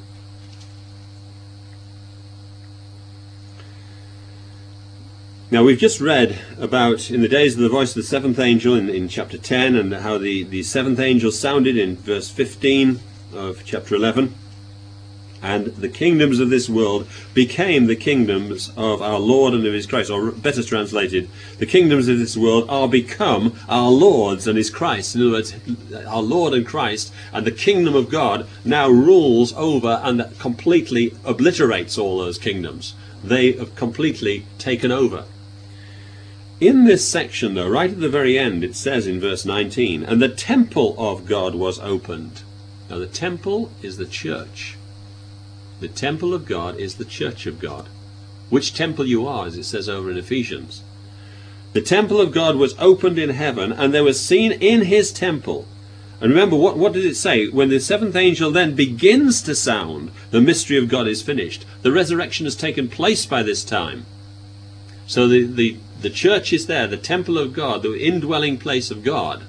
Now, we've just read about in the days of the voice of the seventh angel in, in chapter ten, and how the, the seventh angel sounded in verse fifteen of chapter eleven. And the kingdoms of this world became the kingdoms of our Lord and of his Christ. Or better translated, the kingdoms of this world are become our Lord's and his Christ. In other words, our Lord and Christ, and the kingdom of God now rules over and completely obliterates all those kingdoms. They have completely taken over. In this section, though, right at the very end, it says in verse nineteen, and the temple of God was opened. Now, the temple is the church. The temple of God is the church of God. Which temple you are, as it says over in Ephesians. The temple of God was opened in heaven, and there was seen in his temple. And remember, what, what did it say? When the seventh angel then begins to sound, the mystery of God is finished. The resurrection has taken place by this time. So the, the, the church is there, the temple of God, the indwelling place of God.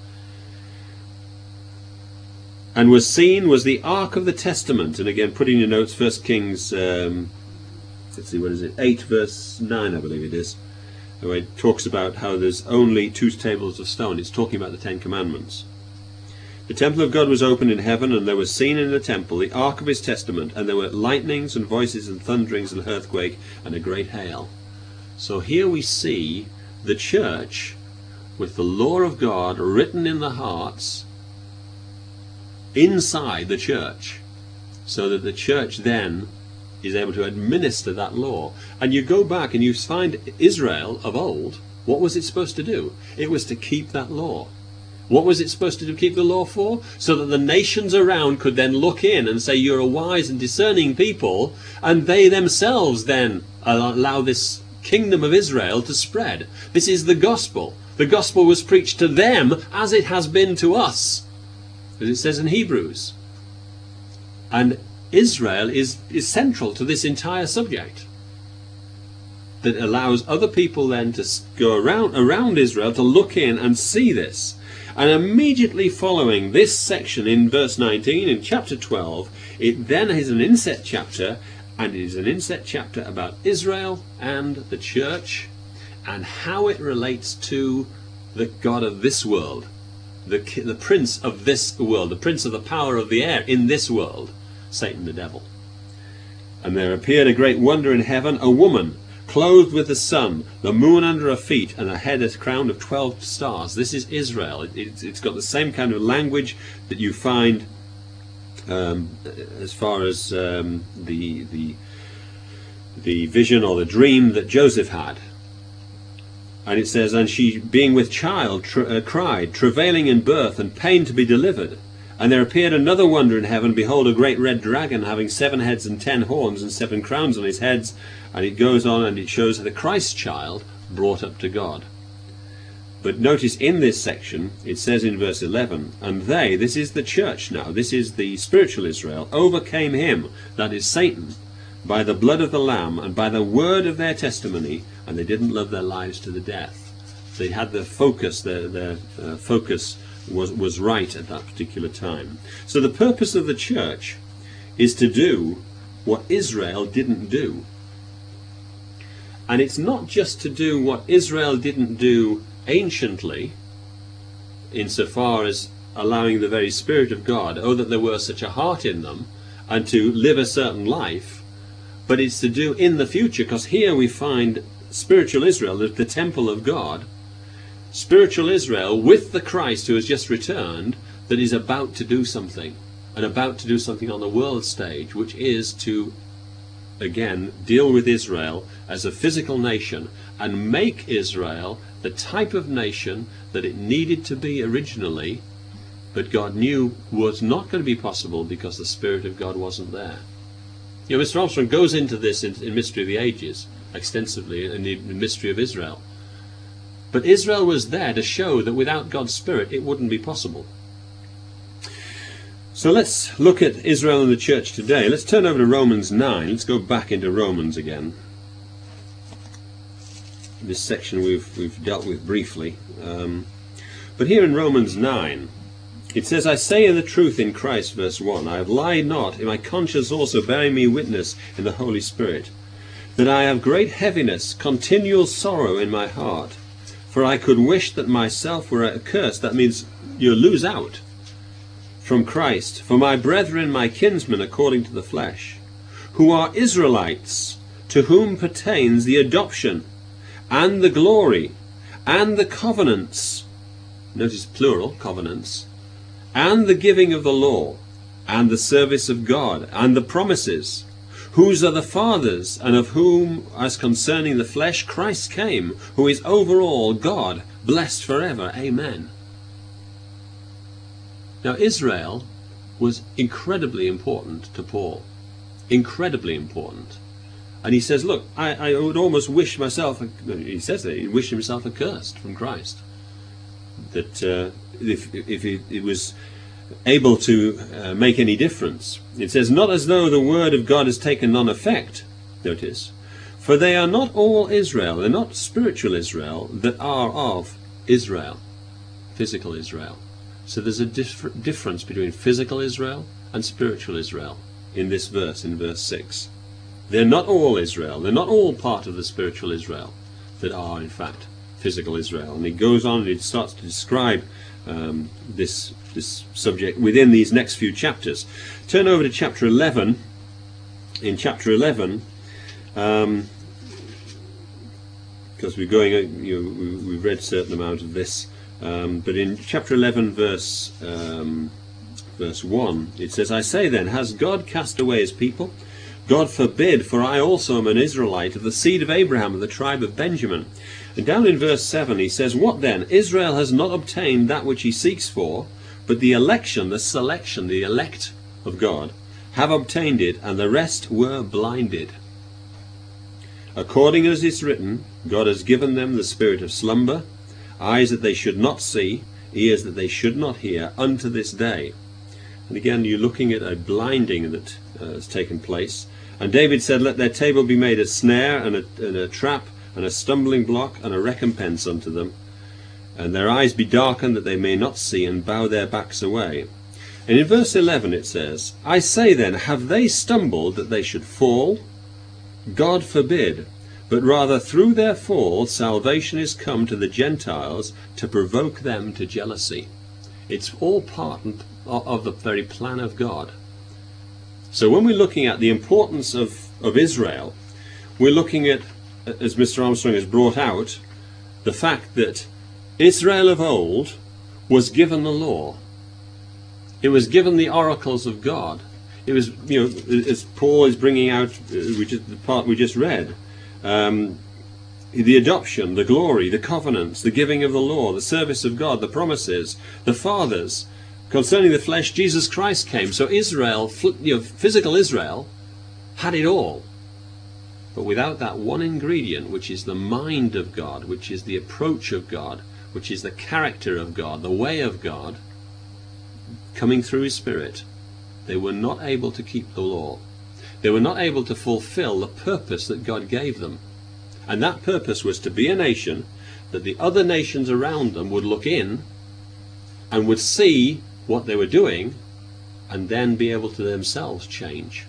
And was seen was the Ark of the Testament. And again, put in your notes, First Kings, um, let's see, what is it? eight verse nine, I believe it is. Where it talks about how there's only two tables of stone. It's talking about the Ten Commandments. The temple of God was opened in heaven, and there was seen in the temple the ark of his testament, and there were lightnings and voices and thunderings and earthquake and a great hail. So here we see the church with the law of God written in the hearts inside the church, so that the church then is able to administer that law. And you go back and you find Israel of old, what was it supposed to do? It was to keep that law. What was it supposed to do, keep the law for? So that the nations around could then look in and say, you're a wise and discerning people, and they themselves then allow this kingdom of Israel to spread. This is the gospel. The gospel was preached to them as it has been to us, as it says in Hebrews. And Israel is, is central to this entire subject, that allows other people then to go around, around Israel to look in and see this. And immediately following this section in verse nineteen, in chapter twelve, it then is an inset chapter, and it is an inset chapter about Israel and the church, and how it relates to the God of this world, the, the prince of this world, the prince of the power of the air in this world, Satan the devil. And there appeared a great wonder in heaven, a woman clothed with the sun, the moon under her feet, and her head is crowned of twelve stars. This is Israel. It, it's, it's got the same kind of language that you find um, as far as um, the, the, the vision or the dream that Joseph had. And it says, and she, being with child, tr uh, cried, travailing in birth, and pain to be delivered. And there appeared another wonder in heaven, behold, a great red dragon, having seven heads and ten horns, and seven crowns on his heads. And it goes on and it shows the Christ child brought up to God. But notice in this section, it says in verse eleven, and they, this is the church now, this is the spiritual Israel, overcame him, that is Satan, by the blood of the Lamb, and by the word of their testimony, and they didn't love their lives to the death. They had their focus, their, their uh, focus was, was right at that particular time. So the purpose of the church is to do what Israel didn't do. And it's not just to do what Israel didn't do anciently, insofar as allowing the very Spirit of God, oh, that there were such a heart in them, and to live a certain life, but it's to do in the future, because here we find spiritual Israel, the, the temple of God, spiritual Israel with the Christ who has just returned, that is about to do something. and about to do something on the world stage, which is to, again, deal with Israel as a physical nation and make Israel the type of nation that it needed to be originally, but God knew was not going to be possible because the Spirit of God wasn't there. You know, Mister Armstrong goes into this in, in Mystery of the Ages extensively, in the Mystery of Israel. But Israel was there to show that without God's Spirit it wouldn't be possible. So let's look at Israel and the church today. Let's turn over to Romans nine. Let's go back into Romans again. This section we've, we've dealt with briefly. Um, but here in Romans nine, it says, I say in the truth in Christ, verse one, I have lied not, in my conscience also bearing me witness in the Holy Spirit, that I have great heaviness, continual sorrow in my heart. For I could wish that myself were accursed. That means you lose out from Christ. For my brethren, my kinsmen, according to the flesh, who are Israelites, to whom pertains the adoption, and the glory, and the covenants, notice plural, covenants, and the giving of the law, and the service of God, and the promises, whose are the fathers, and of whom, as concerning the flesh, Christ came, who is over all God, blessed forever. Amen. Now, Israel was incredibly important to Paul. Incredibly important. And he says, look, I, I would almost wish myself, he says that, he wished himself accursed from Christ. That uh, if, if it, it was able to uh, make any difference. It says, not as though the word of God has taken none effect, notice, for they are not all Israel, they're not spiritual Israel, that are of Israel, physical Israel. So there's a dif- difference between physical Israel and spiritual Israel in this verse, in verse six. They're not all Israel, they're not all part of the spiritual Israel that are in fact physical Israel. And he goes on and he starts to describe um, this this subject within these next few chapters. Turn over to chapter eleven. In chapter eleven, um, because we're going, you know, we've read a certain amount of this, um, but in chapter eleven, verse um, verse one, it says, I say then, has God cast away his people? God forbid, for I also am an Israelite of the seed of Abraham, of the tribe of Benjamin. And down in verse seven he says, what then? Israel has not obtained that which he seeks for, but the election, the selection, the elect of God, have obtained it, and the rest were blinded. According as it is written, God has given them the spirit of slumber, eyes that they should not see, ears that they should not hear, unto this day. And again, you're looking at a blinding that uh, has taken place. And David said, let their table be made a snare and a, and a trap and a stumbling block and a recompense unto them, and their eyes be darkened that they may not see, and bow their backs away. And in verse eleven it says, I say then, have they stumbled that they should fall? God forbid, but rather through their fall salvation is come to the Gentiles to provoke them to jealousy. It's all part of the very plan of God. So when we're looking at the importance of, of Israel, we're looking at, as Mister Armstrong has brought out, the fact that Israel of old was given the law. It was given the oracles of God. It was, you know, as Paul is bringing out, which is the part we just read, um, the adoption, the glory, the covenants, the giving of the law, the service of God, the promises, the fathers. Concerning the flesh, Jesus Christ came. So Israel, you know, physical Israel, had it all. But without that one ingredient, which is the mind of God, which is the approach of God, which is the character of God, the way of God, coming through his Spirit, they were not able to keep the law. They were not able to fulfill the purpose that God gave them. And that purpose was to be a nation that the other nations around them would look in and would see what they were doing and then be able to themselves change.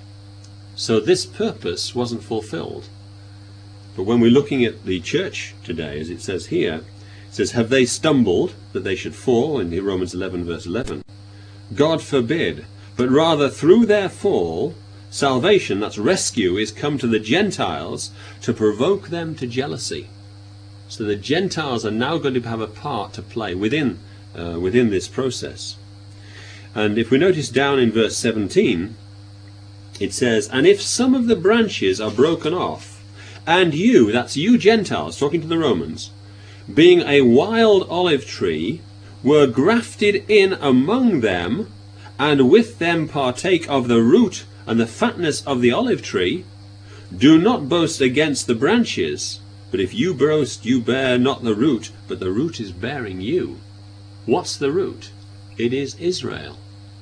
So this purpose wasn't fulfilled. But when we're looking at the church today, as it says here, it says, have they stumbled that they should fall? In Romans eleven verse eleven. God forbid, but rather through their fall salvation, that's rescue, is come to the Gentiles to provoke them to jealousy. So the Gentiles are now going to have a part to play within uh, within this process. And if we notice down in verse seventeen, it says, "And if some of the branches are broken off, and you," that's you Gentiles, talking to the Romans, "being a wild olive tree, were grafted in among them, and with them partake of the root and the fatness of the olive tree, do not boast against the branches, but if you boast, you bear not the root, but the root is bearing you." What's the root? It is Israel.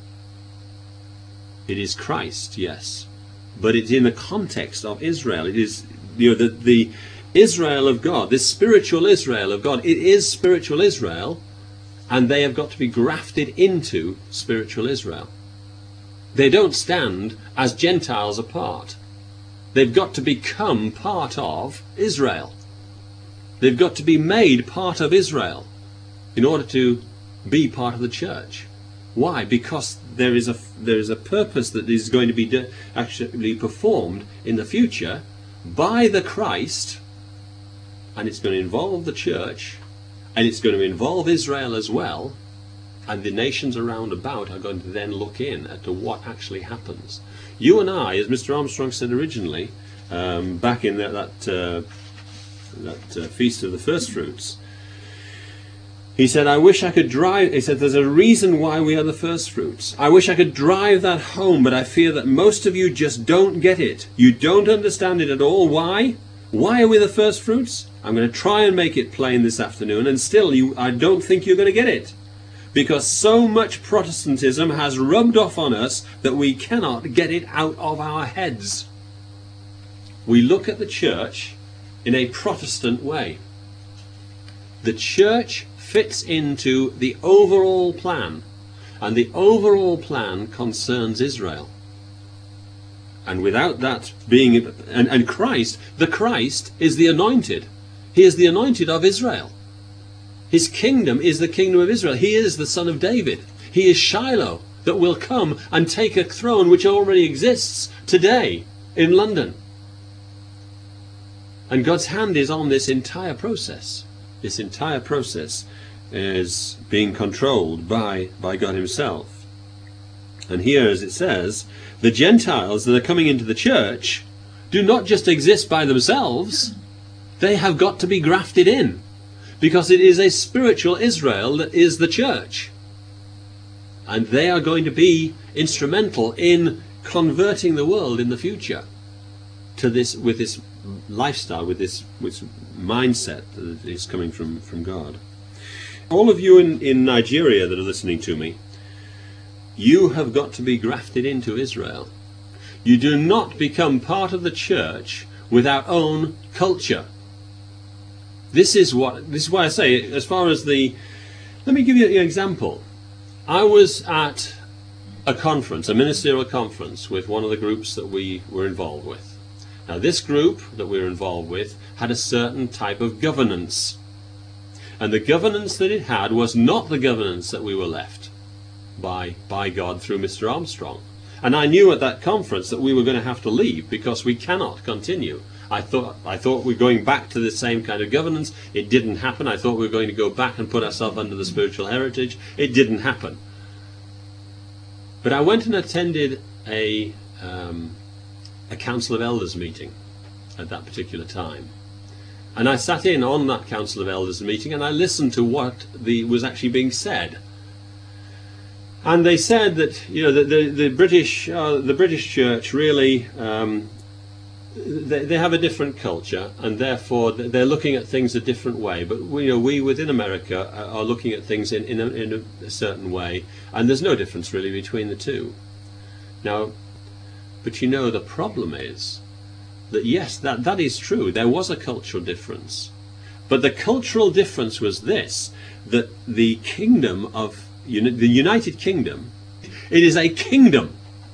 It is Christ, yes. But it's in the context of Israel. It is, you know, the, the Israel of God, this spiritual Israel of God. It is spiritual Israel, and they have got to be grafted into spiritual Israel. They don't stand as Gentiles apart. They've got to become part of Israel. They've got to be made part of Israel in order to be part of the church. Why? Because there is a there is a purpose that is going to be de- actually performed in the future by the Christ, and it's going to involve the church, and it's going to involve Israel as well, and the nations around about are going to then look in at to what actually happens. You and I, as Mister Armstrong said originally, um, back in that that, uh, that uh, feast of the first fruits, he said, I wish I could drive, he said, there's a reason why we are the first fruits. I wish I could drive that home, but I fear that most of you just don't get it. You don't understand it at all. Why? Why are we the first fruits? I'm going to try and make it plain this afternoon, and still, you, I don't think you're going to get it. Because so much Protestantism has rubbed off on us that we cannot get it out of our heads. We look at the church in a Protestant way. The church fits into the overall plan, and the overall plan concerns Israel. And without that being, and, and Christ, the Christ is the anointed. He is the anointed of Israel. His kingdom is the kingdom of Israel. He is the son of David. He is Shiloh that will come and take a throne which already exists today in London. And God's hand is on this entire process. This entire process is being controlled by, by God himself. And here, as it says, the Gentiles that are coming into the church do not just exist by themselves. They have got to be grafted in, because it is a spiritual Israel that is the church. And they are going to be instrumental in converting the world in the future to this, with this lifestyle, with this, with mindset that is coming from, from God. All of you in, in Nigeria that are listening to me, you have got to be grafted into Israel. You do not become part of the church with our own culture. This is what this is why I say, as far as the, let me give you an example. I was at a conference, a ministerial conference, with one of the groups that we were involved with. Now, this group that we were involved with had a certain type of governance. And the governance that it had was not the governance that we were left by, by God through Mister Armstrong. And I knew at that conference that we were going to have to leave, because we cannot continue. I thought I thought we were going back to the same kind of governance. It didn't happen. I thought we were going to go back and put ourselves under the spiritual heritage. It didn't happen. But I went and attended a, um, a Council of Elders meeting at that particular time. And I sat in on that Council of Elders meeting, and I listened to what the, was actually being said. And they said that, you know, the, the, the British uh, the British Church really, um, they, they have a different culture, and therefore they're looking at things a different way. But we, you know, we within America are looking at things in, in, a, in a certain way, and there's no difference really between the two. Now, but you know, the problem is that yes, that, that is true. There was a cultural difference. But the cultural difference was this, that the kingdom of, the United Kingdom, it is a kingdom.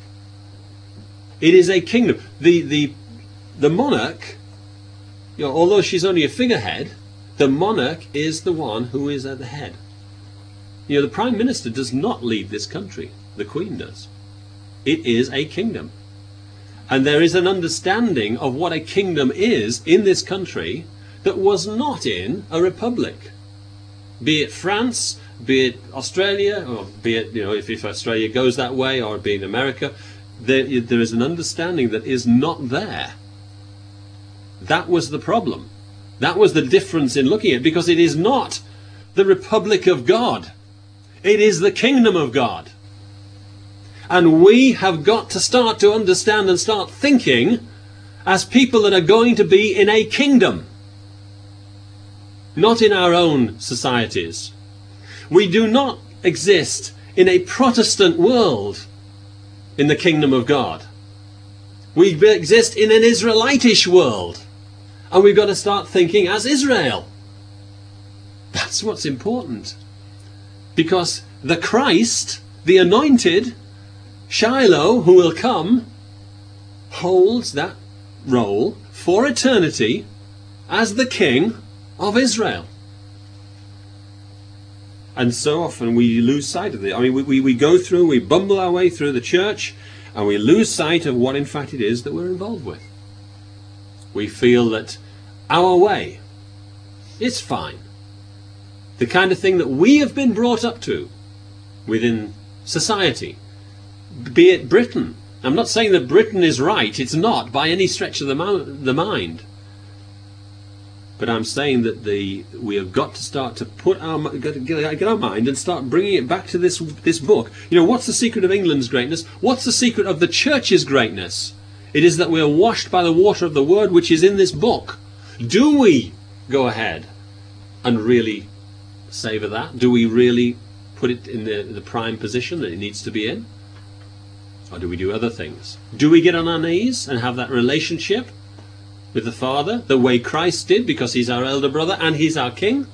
It is a kingdom. The, the, the monarch, you know, although she's only a figurehead, the monarch is the one who is at the head. You know, the Prime Minister does not lead this country. The Queen does. It is a kingdom. And there is an understanding of what a kingdom is in this country that was not in a republic. Be it France, be it Australia, or be it, you know, if, if Australia goes that way, or be it America, there, there is an understanding that is not there. That was the problem. That was the difference in looking at it, because it is not the Republic of God. It is the kingdom of God. And we have got to start to understand and start thinking as people that are going to be in a kingdom, not in our own societies. We do not exist in a Protestant world in the kingdom of God. We exist in an Israelitish world, and we've got to start thinking as Israel. That's what's important, because the Christ, the anointed Shiloh, who will come, holds that role for eternity as the King of Israel. And so often we lose sight of it. I mean, we, we, we go through, we bumble our way through the church, and we lose sight of what in fact it is that we're involved with. We feel that our way is fine. The kind of thing that we have been brought up to within society, be it Britain. I'm not saying that Britain is right. It's not by any stretch of the, the mind. But I'm saying that the we have got to start to put our get, get our mind and start bringing it back to this this book. You know, what's the secret of England's greatness? What's the secret of the church's greatness? It is that we are washed by the water of the word which is in this book. Do we go ahead and really savour that? Do we really put it in the, the prime position that it needs to be in? Or do we do other things? Do we get on our knees and have that relationship with the Father the way Christ did, because he's our elder brother and he's our king?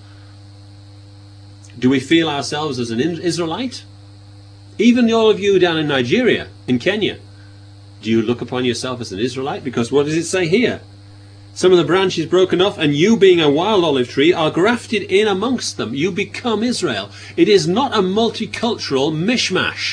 Do we feel ourselves as an Israelite? Even all of you down in Nigeria, in Kenya, do you look upon yourself as an Israelite? Because what does it say here? Some of the branches broken off, and you, being a wild olive tree, are grafted in amongst them. You become Israel. It is not a multicultural mishmash.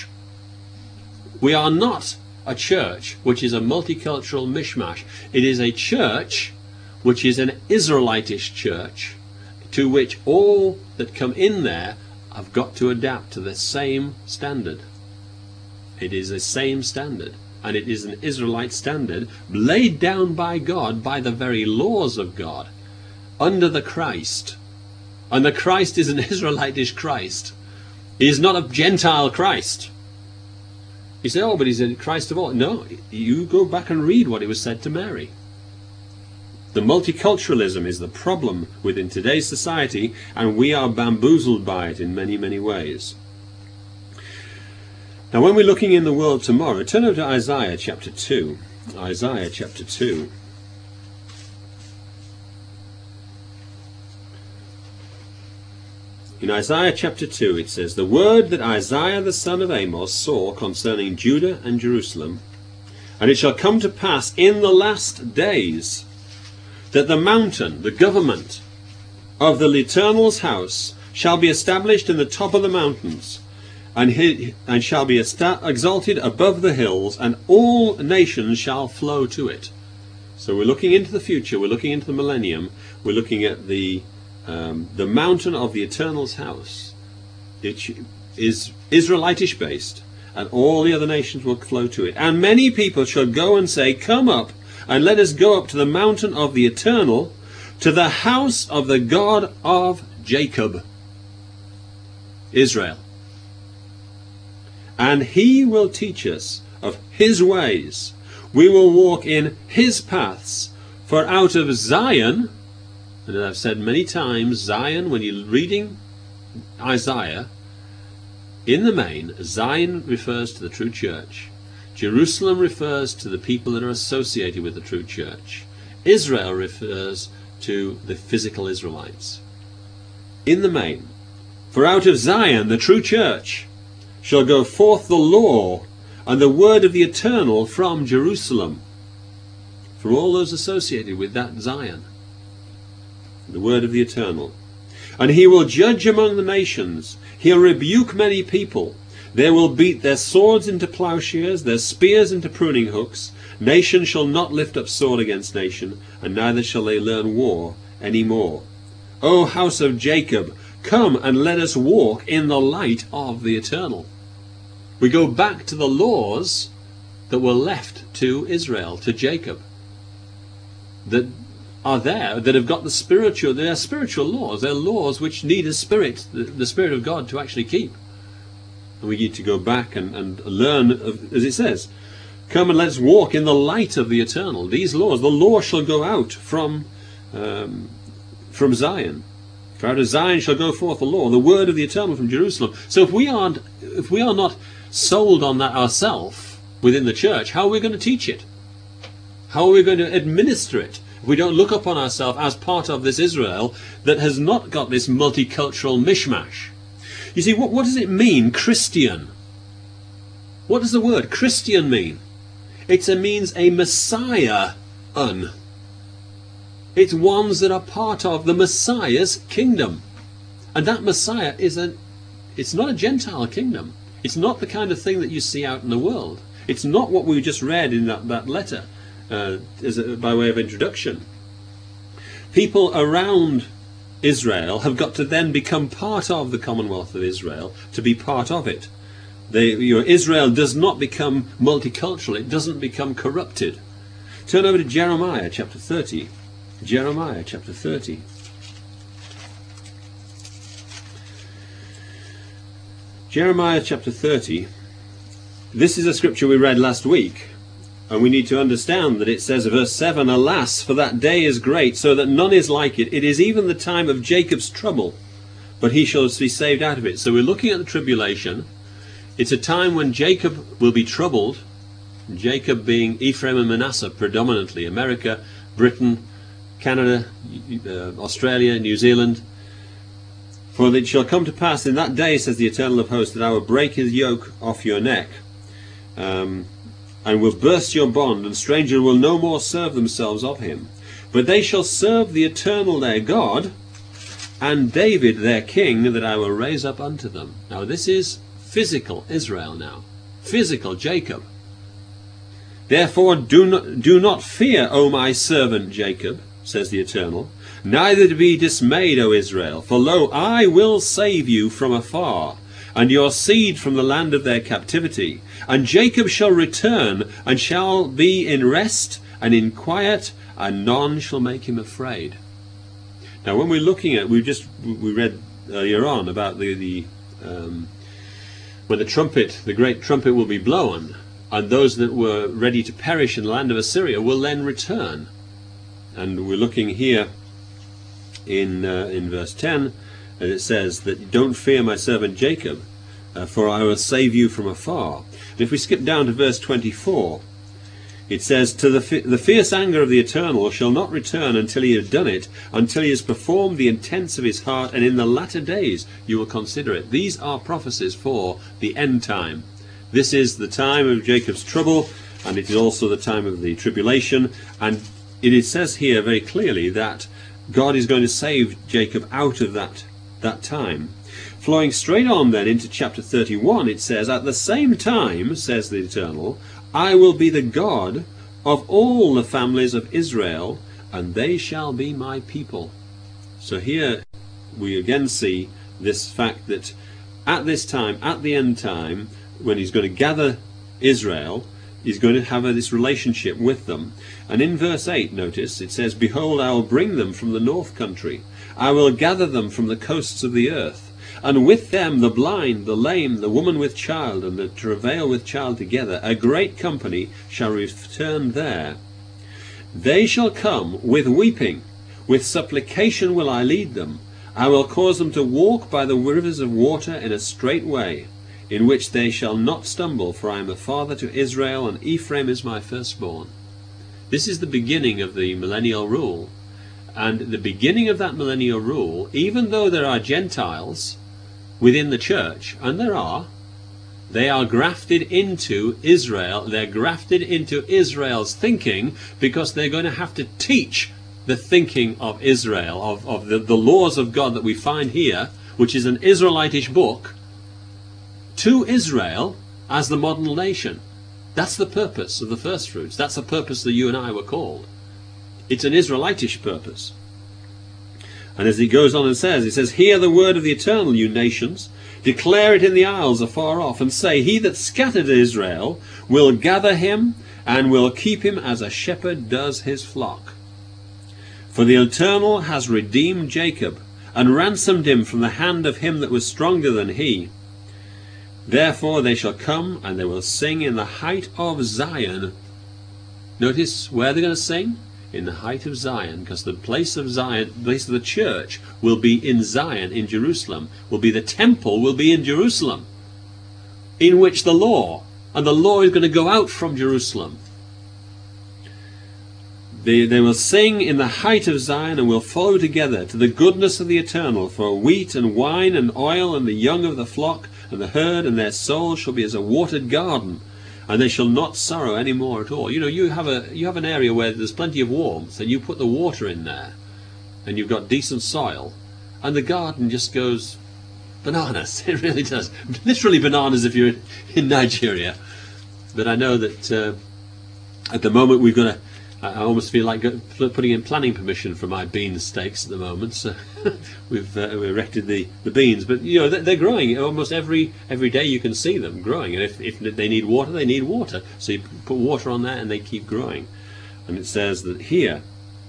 We are not a church which is a multicultural mishmash. It is a church which is an Israelitish church, to which all that come in there have got to adapt to the same standard. It is the same standard, and it is an Israelite standard laid down by God, by the very laws of God, under the Christ. And the Christ is an Israelitish Christ. He is not a Gentile Christ. You say, oh, but he's a Christ of all. No, you go back and read what it was said to Mary. The multiculturalism is the problem within today's society, and we are bamboozled by it in many, many ways. Now, when we're looking in the world tomorrow, turn over to Isaiah chapter two. Isaiah chapter two. In Isaiah chapter two it says, "The word that Isaiah the son of Amos saw concerning Judah and Jerusalem, and it shall come to pass in the last days, that the mountain, the government of the Eternal's house, shall be established in the top of the mountains, and, he, and shall be exalted above the hills, and all nations shall flow to it." So we're looking into the future, we're looking into the millennium, we're looking at the Um, the mountain of the Eternal's house. It is Israelitish based, and all the other nations will flow to it. And many people shall go and say, "Come up, and let us go up to the mountain of the Eternal, to the house of the God of Jacob," Israel, "and he will teach us of his ways. We will walk in his paths. For out of Zion," and as I've said many times, Zion, when you're reading Isaiah, in the main, Zion refers to the true church. Jerusalem refers to the people that are associated with the true church. Israel refers to the physical Israelites. In the main, "For out of Zion, the true church, shall go forth the law and the word of the Eternal from Jerusalem." For all those associated with that Zion, the word of the Eternal. "And he will judge among the nations. He'll rebuke many people. They will beat their swords into plowshares, their spears into pruning hooks. Nation shall not lift up sword against nation, and neither shall they learn war any more. O house of Jacob, Come and let us walk in the light of the eternal. We go back to the laws that were left to Israel, to Jacob, that are there, that have got the spiritual, they are spiritual laws. They're laws which need a spirit, the, the Spirit of God, to actually keep. And we need to go back and, and learn, of, as it says, come and let us walk in the light of the eternal. These laws, the law shall go out from um, from Zion. For out of Zion shall go forth the law, the word of the eternal from Jerusalem. So if we aren't, if we are not sold on that ourselves within the church, how are we going to teach it? How are we going to administer it? If we don't look upon ourselves as part of this Israel that has not got this multicultural mishmash. You see, what, what does it mean, Christian? What does the word Christian mean? It means a Messiah-un. It's ones that are part of the Messiah's kingdom. And that Messiah is a, it's not a Gentile kingdom. It's not the kind of thing that you see out in the world. It's not what we just read in that, that letter uh, as a, by way of introduction. People around Israel have got to then become part of the Commonwealth of Israel, to be part of it. They, you know, Israel does not become multicultural. It doesn't become corrupted. Turn over to Jeremiah chapter thirty. Jeremiah chapter thirty. Jeremiah chapter thirty. This is a scripture we read last week, and we need to understand that it says, verse seven, Alas, for that day is great, so that none is like it. It is even the time of Jacob's trouble, but he shall be saved out of it. So we're looking at the tribulation. It's a time when Jacob will be troubled, Jacob being Ephraim and Manasseh predominantly, America, Britain, Canada, uh, Australia, New Zealand. For it shall come to pass in that day, says the Eternal of Hosts, that I will break his yoke off your neck, um, and will burst your bond, and strangers will no more serve themselves of him. But they shall serve the Eternal their God, and David their king, that I will raise up unto them. Now this is physical Israel now. Physical Jacob. Therefore do not, do not fear, O my servant Jacob, says the Eternal, neither be dismayed, O Israel, for lo, I will save you from afar, and your seed from the land of their captivity. And Jacob shall return, and shall be in rest and in quiet, and none shall make him afraid. Now when we're looking at, we just we read earlier on about the, the um, when the trumpet, the great trumpet will be blown, and those that were ready to perish in the land of Assyria will then return. And we're looking here in uh, in verse ten, and it says that don't fear my servant Jacob, uh, for I will save you from afar. And if we skip down to verse twenty-four, it says, to the, fi the fierce anger of the Eternal shall not return until he has done it, until he has performed the intents of his heart, and in the latter days you will consider it. These are prophecies for the end time. This is the time of Jacob's trouble, and it is also the time of the tribulation, and it says here very clearly that God is going to save Jacob out of that, that time. Flowing straight on then into chapter thirty-one, it says, At the same time, says the Eternal, I will be the God of all the families of Israel, and they shall be my people. So here we again see this fact that at this time, at the end time, when he's going to gather Israel, he's going to have this relationship with them. And in verse eight, notice, it says, Behold, I will bring them from the north country. I will gather them from the coasts of the earth. And with them the blind, the lame, the woman with child, and the travail with child together, a great company shall return there. They shall come with weeping, with supplication will I lead them. I will cause them to walk by the rivers of water in a straight way, in which they shall not stumble, for I am a father to Israel, and Ephraim is my firstborn. This is the beginning of the millennial rule. And the beginning of that millennial rule, even though there are Gentiles within the church, and there are, they are grafted into Israel. They're grafted into Israel's thinking, because they're going to have to teach the thinking of Israel, of, of the, the laws of God that we find here, which is an Israelitish book, to Israel as the model nation. That's the purpose of the first fruits. That's the purpose that you and I were called. It's an Israelitish purpose. And as he goes on and says, he says, hear the word of the Eternal, you nations. Declare it in the isles afar off, and say, he that scattered Israel will gather him, and will keep him as a shepherd does his flock. For the Eternal has redeemed Jacob, and ransomed him from the hand of him that was stronger than he. Therefore they shall come, and they will sing in the height of Zion. Notice where they're going to sing? In the height of Zion, because the place of Zion, the place of the church, will be in Zion, in Jerusalem. Will be the temple, will be in Jerusalem, in which the law, and the law is going to go out from Jerusalem. They, they will sing in the height of Zion, and will follow together to the goodness of the Eternal. For wheat and wine and oil and the young of the flock and the herd and their souls shall be as a watered garden, and they shall not sorrow any more at all. You know, you have a you have an area where there's plenty of warmth, and you put the water in there, and you've got decent soil, and the garden just goes bananas. It really does. Literally bananas if you're in Nigeria. But I know that uh, at the moment we've got to, I almost feel like putting in planning permission for my bean stakes at the moment. So we've uh, we erected the, the beans, but you know they're growing almost every every day. You can see them growing, and if, if they need water, they need water. So you put water on there, and they keep growing. And it says that here,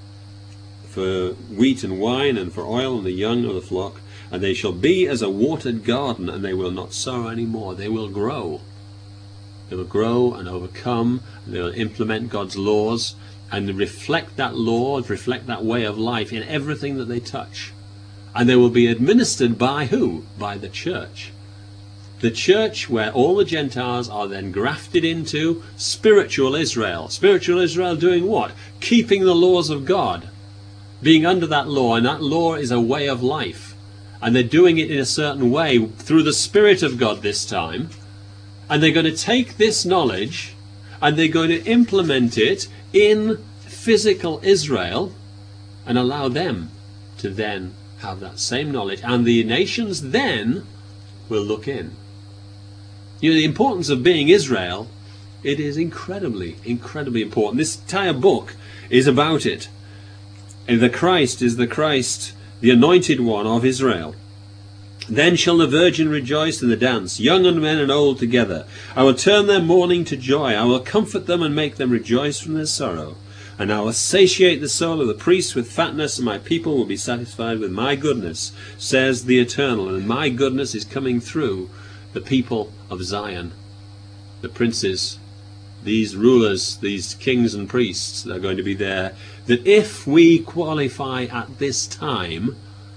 for wheat and wine, and for oil and the young of the flock, and they shall be as a watered garden, and they will not sorrow any more. They will grow. They will grow and overcome, and they will implement God's laws, and reflect that law, reflect that way of life in everything that they touch. And they will be administered by who? By the church. The church where all the Gentiles are then grafted into spiritual Israel. Spiritual Israel doing what? Keeping the laws of God. Being under that law, and that law is a way of life. And they're doing it in a certain way through the Spirit of God this time. And they're going to take this knowledge and they're going to implement it in physical Israel and allow them to then have that same knowledge, and the nations then will look in. You know, the importance of being Israel, it is incredibly, incredibly important. This entire book is about it. And the Christ is the Christ, the anointed one of Israel. Then shall the virgin rejoice in the dance, young and men and old together. I will turn their mourning to joy. I will comfort them and make them rejoice from their sorrow. And I will satiate the soul of the priests with fatness, and my people will be satisfied with my goodness, says the Eternal. And my goodness is coming through the people of Zion, the princes, these rulers, these kings and priests that are going to be there, that if we qualify at this time,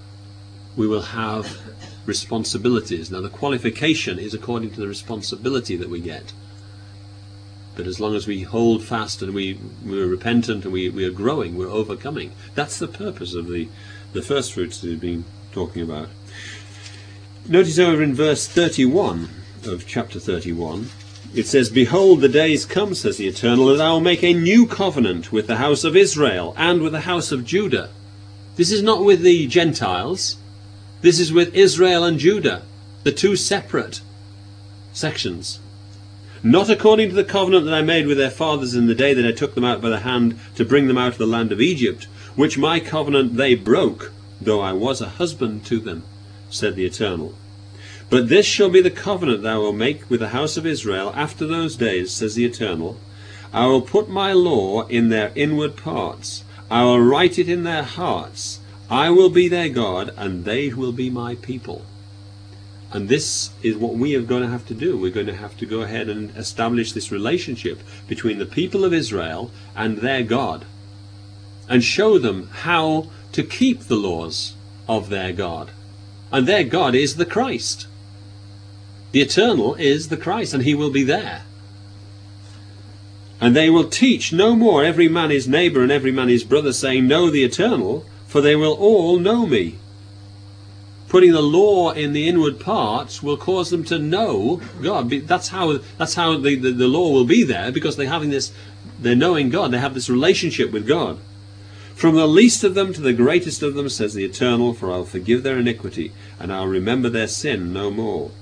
we will have responsibilities. Now the qualification is according to the responsibility that we get. But as long as we hold fast and we, we're repentant and we, we are growing, we're overcoming. That's the purpose of the, the first fruits that we've been talking about. Notice over in verse thirty-one of chapter thirty-one, it says, Behold, the days come, says the Eternal, that I will make a new covenant with the house of Israel and with the house of Judah. This is not with the Gentiles. This is with Israel and Judah, the two separate sections. Not according to the covenant that I made with their fathers in the day that I took them out by the hand to bring them out of the land of Egypt, which my covenant they broke, though I was a husband to them, said the Eternal. But this shall be the covenant that I will make with the house of Israel after those days, says the Eternal. I will put my law in their inward parts. I will write it in their hearts. I will be their God, and they will be my people. And this is what we are going to have to do. We're going to have to go ahead and establish this relationship between the people of Israel and their God, and show them how to keep the laws of their God. And their God is the Christ. The Eternal is the Christ, and he will be there. And they will teach no more every man his neighbour and every man his brother, saying, Know the Eternal, for they will all know me. Putting the law in the inward parts will cause them to know God. That's how that's how the, the, the law will be there, because they're having this, they're knowing God, they have this relationship with God. From the least of them to the greatest of them, says the Eternal, for I'll forgive their iniquity, and I'll remember their sin no more.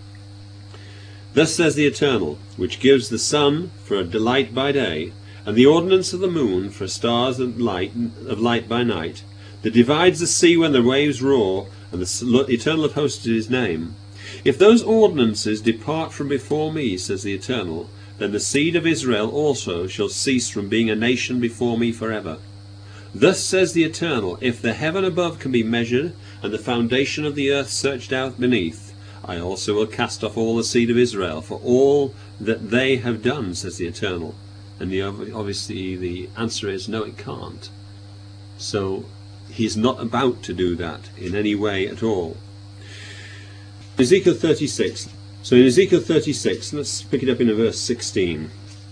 Thus says the Eternal, which gives the sun for a delight by day, and the ordinance of the moon for stars of light, of light by night, that divides the sea when the waves roar, and the Eternal of hosts is his name. If those ordinances depart from before me, says the Eternal, then the seed of Israel also shall cease from being a nation before me forever. Thus says the Eternal, if the heaven above can be measured, and the foundation of the earth searched out beneath, I also will cast off all the seed of Israel for all that they have done, says the Eternal. And the, obviously the answer is no, it can't. So he's not about to do that in any way at all. Ezekiel thirty-six. So in Ezekiel thirty-six, let's pick it up in verse sixteen.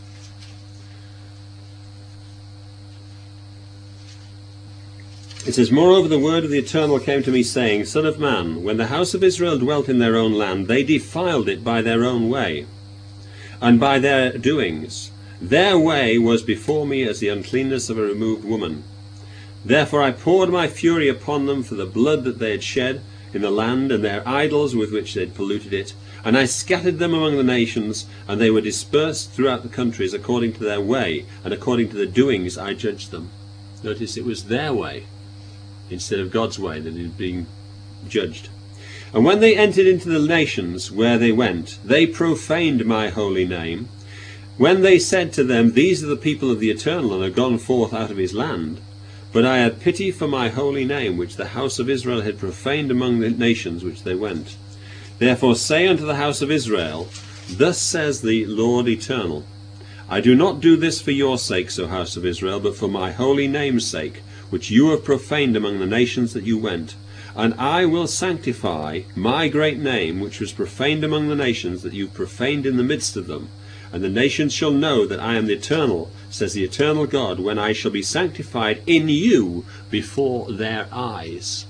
It says, Moreover, the word of the Eternal came to me, saying, Son of man, when the house of Israel dwelt in their own land, they defiled it by their own way, and by their doings. Their way was before me as the uncleanness of a removed woman. Therefore I poured my fury upon them for the blood that they had shed in the land, and their idols with which they had polluted it. And I scattered them among the nations, and they were dispersed throughout the countries according to their way, and according to the doings I judged them. Notice it was their way, instead of God's way, that is being judged. And when they entered into the nations where they went, they profaned my holy name. When they said to them, These are the people of the Eternal, and are gone forth out of his land. But I had pity for my holy name, which the house of Israel had profaned among the nations which they went. Therefore say unto the house of Israel, Thus says the Lord Eternal, I do not do this for your sakes, O house of Israel, but for my holy name's sake, which you have profaned among the nations that you went. And I will sanctify my great name, which was profaned among the nations that you profaned in the midst of them. And the nations shall know that I am the Eternal, says the Eternal God, when I shall be sanctified in you before their eyes.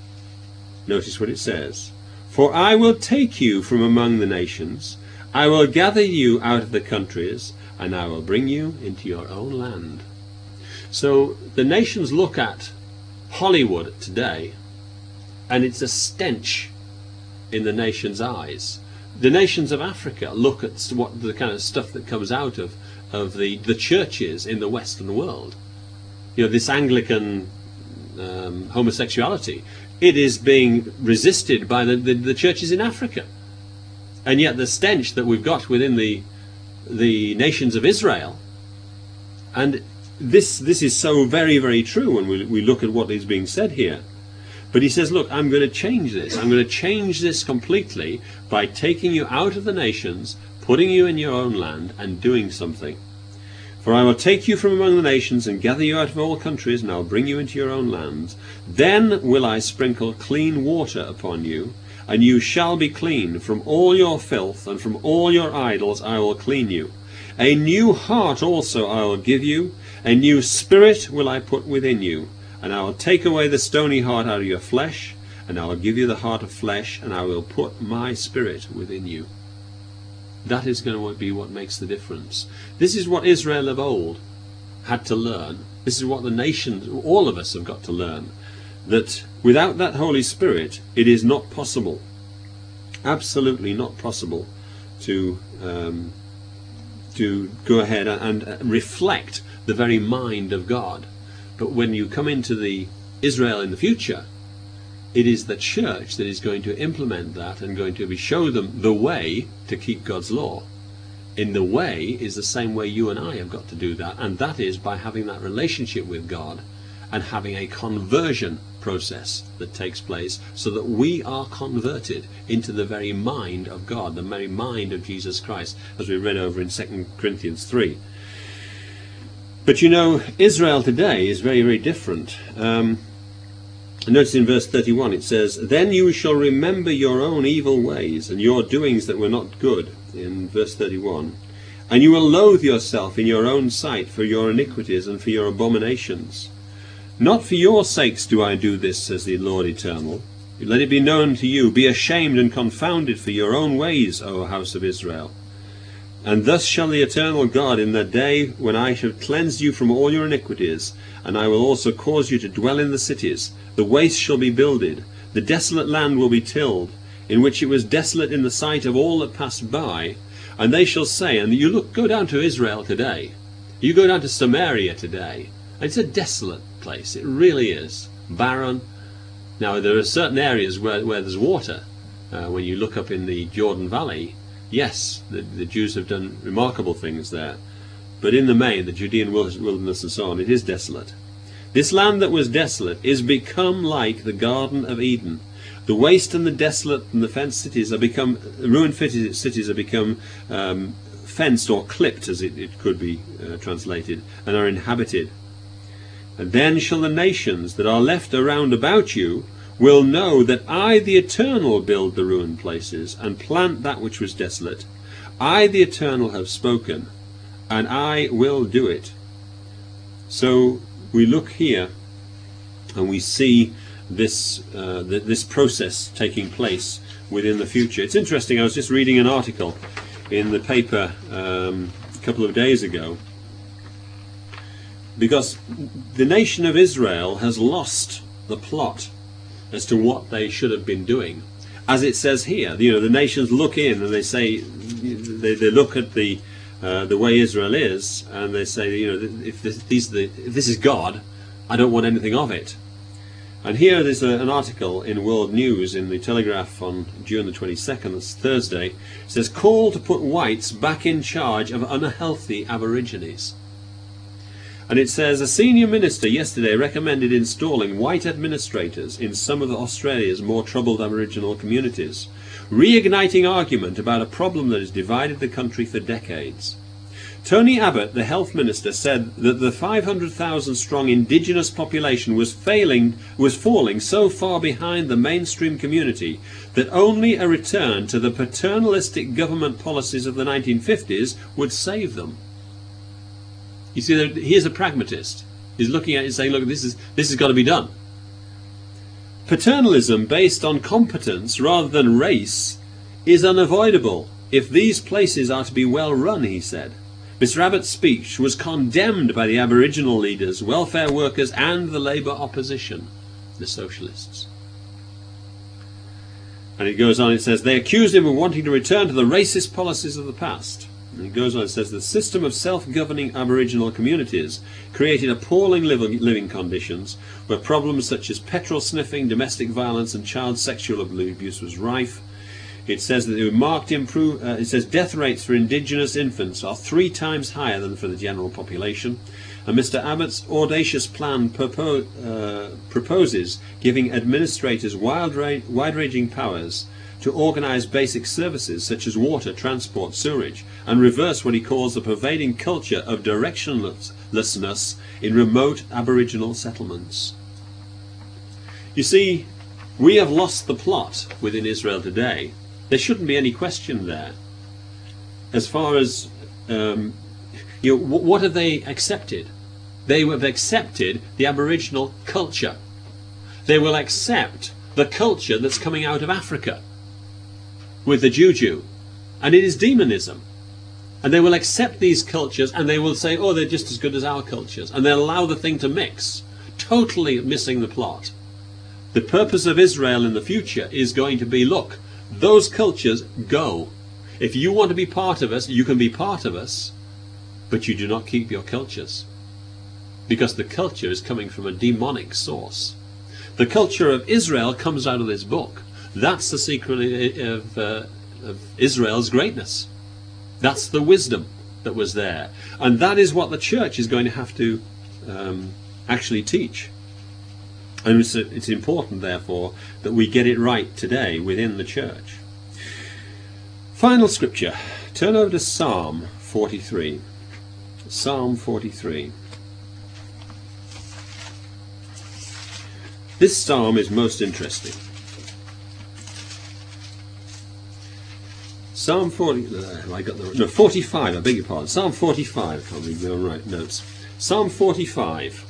Notice what it says. For I will take you from among the nations, I will gather you out of the countries, and I will bring you into your own land. So the nations look at Hollywood today, and it's a stench in the nation's eyes. The nations of Africa look at what the kind of stuff that comes out of, of the, the churches in the Western world. You know, this Anglican um, homosexuality, it is being resisted by the, the, the churches in Africa. And yet the stench that we've got within the, the nations of Israel, and this, this is so very, very true when we, we look at what is being said here. But he says, look, I'm going to change this. I'm going to change this completely by taking you out of the nations, putting you in your own land, and doing something. For I will take you from among the nations, and gather you out of all countries, and I'll bring you into your own lands. Then will I sprinkle clean water upon you, and you shall be clean. From all your filth, and from all your idols I will clean you. A new heart also I will give you, a new spirit will I put within you. And I will take away the stony heart out of your flesh, and I will give you the heart of flesh, and I will put my spirit within you. That is going to be what makes the difference. This is what Israel of old had to learn. This is what the nations, all of us have got to learn. That without that Holy Spirit, it is not possible, absolutely not possible, to um, to go ahead and, and reflect the very mind of God. But when you come into the Israel in the future, it is the church that is going to implement that and going to be show them the way to keep God's law. In the way is the same way you and I have got to do that, and that is by having that relationship with God and having a conversion process that takes place so that we are converted into the very mind of God, the very mind of Jesus Christ, as we read over in Second Corinthians three. But you know, Israel today is very, very different. Um, notice in verse thirty-one it says, Then you shall remember your own evil ways and your doings that were not good, in verse thirty-one. And you will loathe yourself in your own sight for your iniquities and for your abominations. Not for your sakes do I do this, says the Lord Eternal. Let it be known to you, be ashamed and confounded for your own ways, O house of Israel. And thus shall the Eternal God, in the day when I shall cleanse you from all your iniquities, and I will also cause you to dwell in the cities, the waste shall be builded, the desolate land will be tilled, in which it was desolate in the sight of all that passed by. And they shall say, and you look, go down to Israel today, you go down to Samaria today, and it's a desolate place, it really is, barren. Now there are certain areas where, where there's water. Uh, when you look up in the Jordan Valley, yes, the, the Jews have done remarkable things there. But in the main, the Judean wilderness and so on, it is desolate. This land that was desolate is become like the Garden of Eden. The waste and the desolate and the fenced cities are become, ruined cities are become um, fenced or clipped, as it, it could be uh, translated, and are inhabited. And then shall the nations that are left around about you will know that I, the Eternal, build the ruined places, and plant that which was desolate. I, the Eternal, have spoken, and I will do it. So we look here, and we see this uh, th this process taking place within the future. It's interesting, I was just reading an article in the paper um, a couple of days ago, because the nation of Israel has lost the plot as to what they should have been doing. As it says here, you know, the nations look in and they say, they, they look at the uh, the way Israel is, and they say, you know, if this, these, the, if this is God, I don't want anything of it. And here there's a, an article in World News in the Telegraph on June the twenty-second, that's Thursday. It says, call to put whites back in charge of unhealthy Aborigines. And it says, a senior minister yesterday recommended installing white administrators in some of Australia's more troubled Aboriginal communities, reigniting argument about a problem that has divided the country for decades. Tony Abbott, the health minister, said that the five hundred thousand strong indigenous population was failing, was falling so far behind the mainstream community that only a return to the paternalistic government policies of the nineteen fifties would save them. You see, here's a pragmatist. He's looking at it and saying, look, this is this has got to be done. Paternalism based on competence rather than race is unavoidable if these places are to be well run, he said. Mister Abbott's speech was condemned by the Aboriginal leaders, welfare workers and the Labour opposition, the socialists. And it goes on, it says, they accused him of wanting to return to the racist policies of the past. And it goes on, it says, the system of self-governing Aboriginal communities created appalling living conditions where problems such as petrol sniffing, domestic violence and child sexual abuse was rife. It says that there were marked improve. Uh, it says death rates for indigenous infants are three times higher than for the general population. And Mister Abbott's audacious plan purpo uh, proposes giving administrators wide-ranging powers to organise basic services such as water, transport, sewerage, and reverse what he calls the pervading culture of directionlessness in remote Aboriginal settlements. You see, we have lost the plot within Israel today. There shouldn't be any question there. As far as, um, you know, what have they accepted? They have accepted the Aboriginal culture. They will accept the culture that's coming out of Africa with the Juju. And it is demonism. And they will accept these cultures and they will say, oh, they're just as good as our cultures. And they'll allow the thing to mix, totally missing the plot. The purpose of Israel in the future is going to be, look, those cultures go. If you want to be part of us, you can be part of us, but you do not keep your cultures. Because the culture is coming from a demonic source. The culture of Israel comes out of this book. That's the secret of, uh, of Israel's greatness. That's the wisdom that was there. And that is what the church is going to have to um, actually teach. And it's, it's important, therefore, that we get it right today within the church. Final scripture. Turn over to Psalm forty-three. Psalm forty-three. This psalm is most interesting. Psalm forty. Uh, I got the no forty-five. I beg your pardon. Psalm forty-five. I can't read my own right notes. Psalm forty-five.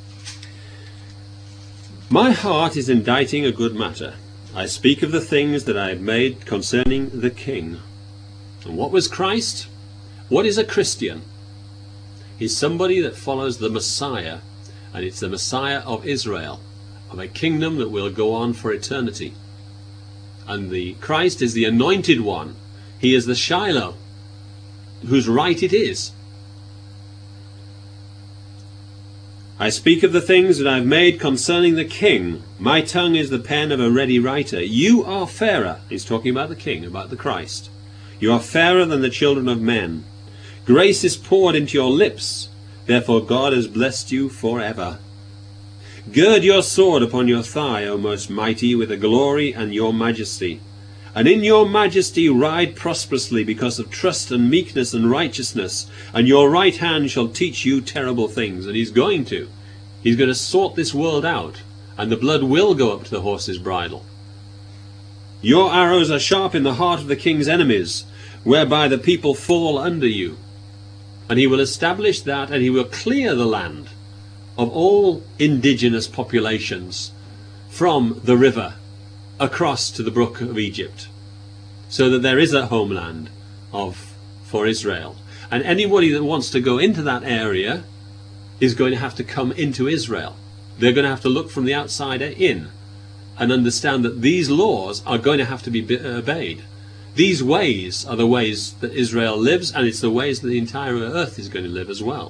My heart is inditing a good matter. I speak of the things that I have made concerning the King. And what was Christ? What is a Christian? He's somebody that follows the Messiah, and it's the Messiah of Israel, of a kingdom that will go on for eternity. And the Christ is the anointed one. He is the Shiloh, whose right it is. I speak of the things that I have made concerning the king. My tongue is the pen of a ready writer. You are fairer. He's talking about the king, about the Christ. You are fairer than the children of men. Grace is poured into your lips. Therefore God has blessed you forever. Gird your sword upon your thigh, O most mighty, with the glory and your majesty. And in your majesty ride prosperously because of trust and meekness and righteousness. And your right hand shall teach you terrible things. And he's going to. He's going to sort this world out. And the blood will go up to the horse's bridle. Your arrows are sharp in the heart of the king's enemies, whereby the people fall under you. And he will establish that, and he will clear the land of all indigenous populations from the river across to the brook of Egypt, so that there is a homeland of for Israel. And anybody that wants to go into that area is going to have to come into Israel. They're going to have to look from the outside in and understand that these laws are going to have to be obeyed. These ways are the ways that Israel lives, and it's the ways that the entire earth is going to live as well.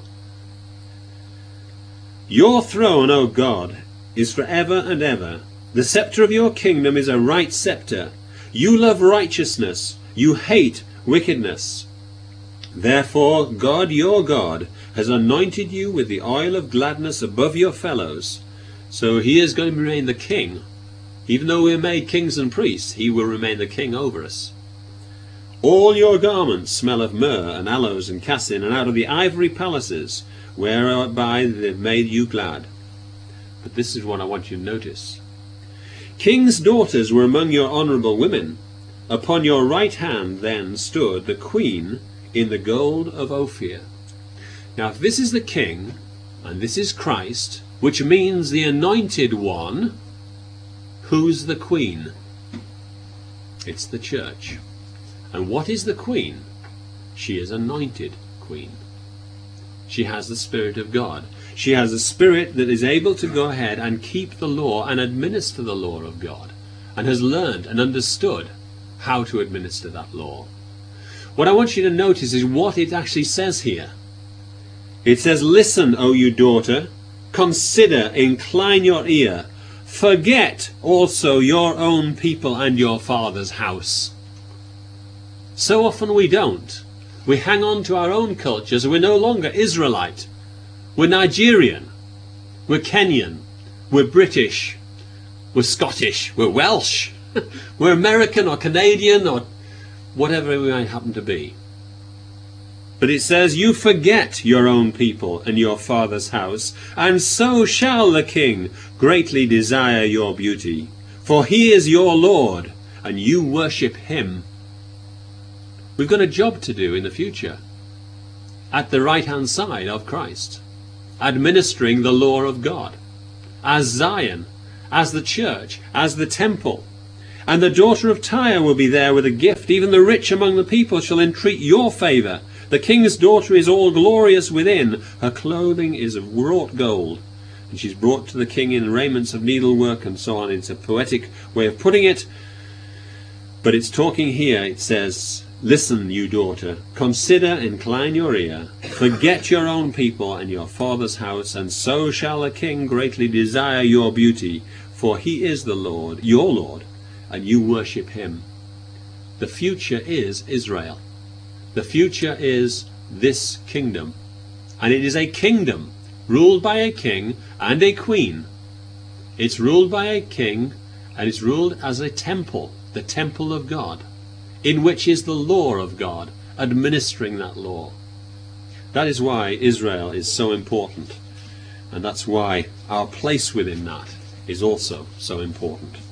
Your throne, O God, is forever and ever. The scepter of your kingdom is a right scepter. You love righteousness. You hate wickedness. Therefore, God, your God, has anointed you with the oil of gladness above your fellows. So he is going to remain the king. Even though we are made kings and priests, he will remain the king over us. All your garments smell of myrrh and aloes and cassin, and out of the ivory palaces, whereby they have made you glad. But this is what I want you to notice. King's daughters were among your honourable women. Upon your right hand then stood the queen in the gold of Ophir. Now if this is the king, and this is Christ, which means the anointed one, who's the queen? It's the church. And what is the queen? She is anointed queen. She has the Spirit of God. She has a spirit that is able to go ahead and keep the law and administer the law of God, and has learned and understood how to administer that law. What I want you to notice is what it actually says here. It says, listen, O you daughter, consider, incline your ear, forget also your own people and your father's house. So often we don't. We hang on to our own cultures. We're no longer Israelite. We're Nigerian. We're Kenyan. We're British. We're Scottish. We're Welsh. We're American or Canadian or whatever we might happen to be. But it says, you forget your own people and your father's house, and so shall the king greatly desire your beauty. For he is your Lord, and you worship him. We've got a job to do in the future, at the right-hand side of Christ, administering the law of God, as Zion, as the church, as the temple. And the daughter of Tyre will be there with a gift. Even the rich among the people shall entreat your favour. The king's daughter is all glorious within. Her clothing is of wrought gold, and she's brought to the king in raiments of needlework, and so on. It's a poetic way of putting it, but it's talking here. It says, listen, you daughter, consider, incline your ear, forget your own people and your father's house, and so shall the king greatly desire your beauty, for he is the Lord, your Lord, and you worship him. The future is Israel. The future is this kingdom. And it is a kingdom ruled by a king and a queen. It's ruled by a king, and it's ruled as a temple, the temple of God, in which is the law of God, administering that law. That is why Israel is so important. And that's why our place within that is also so important.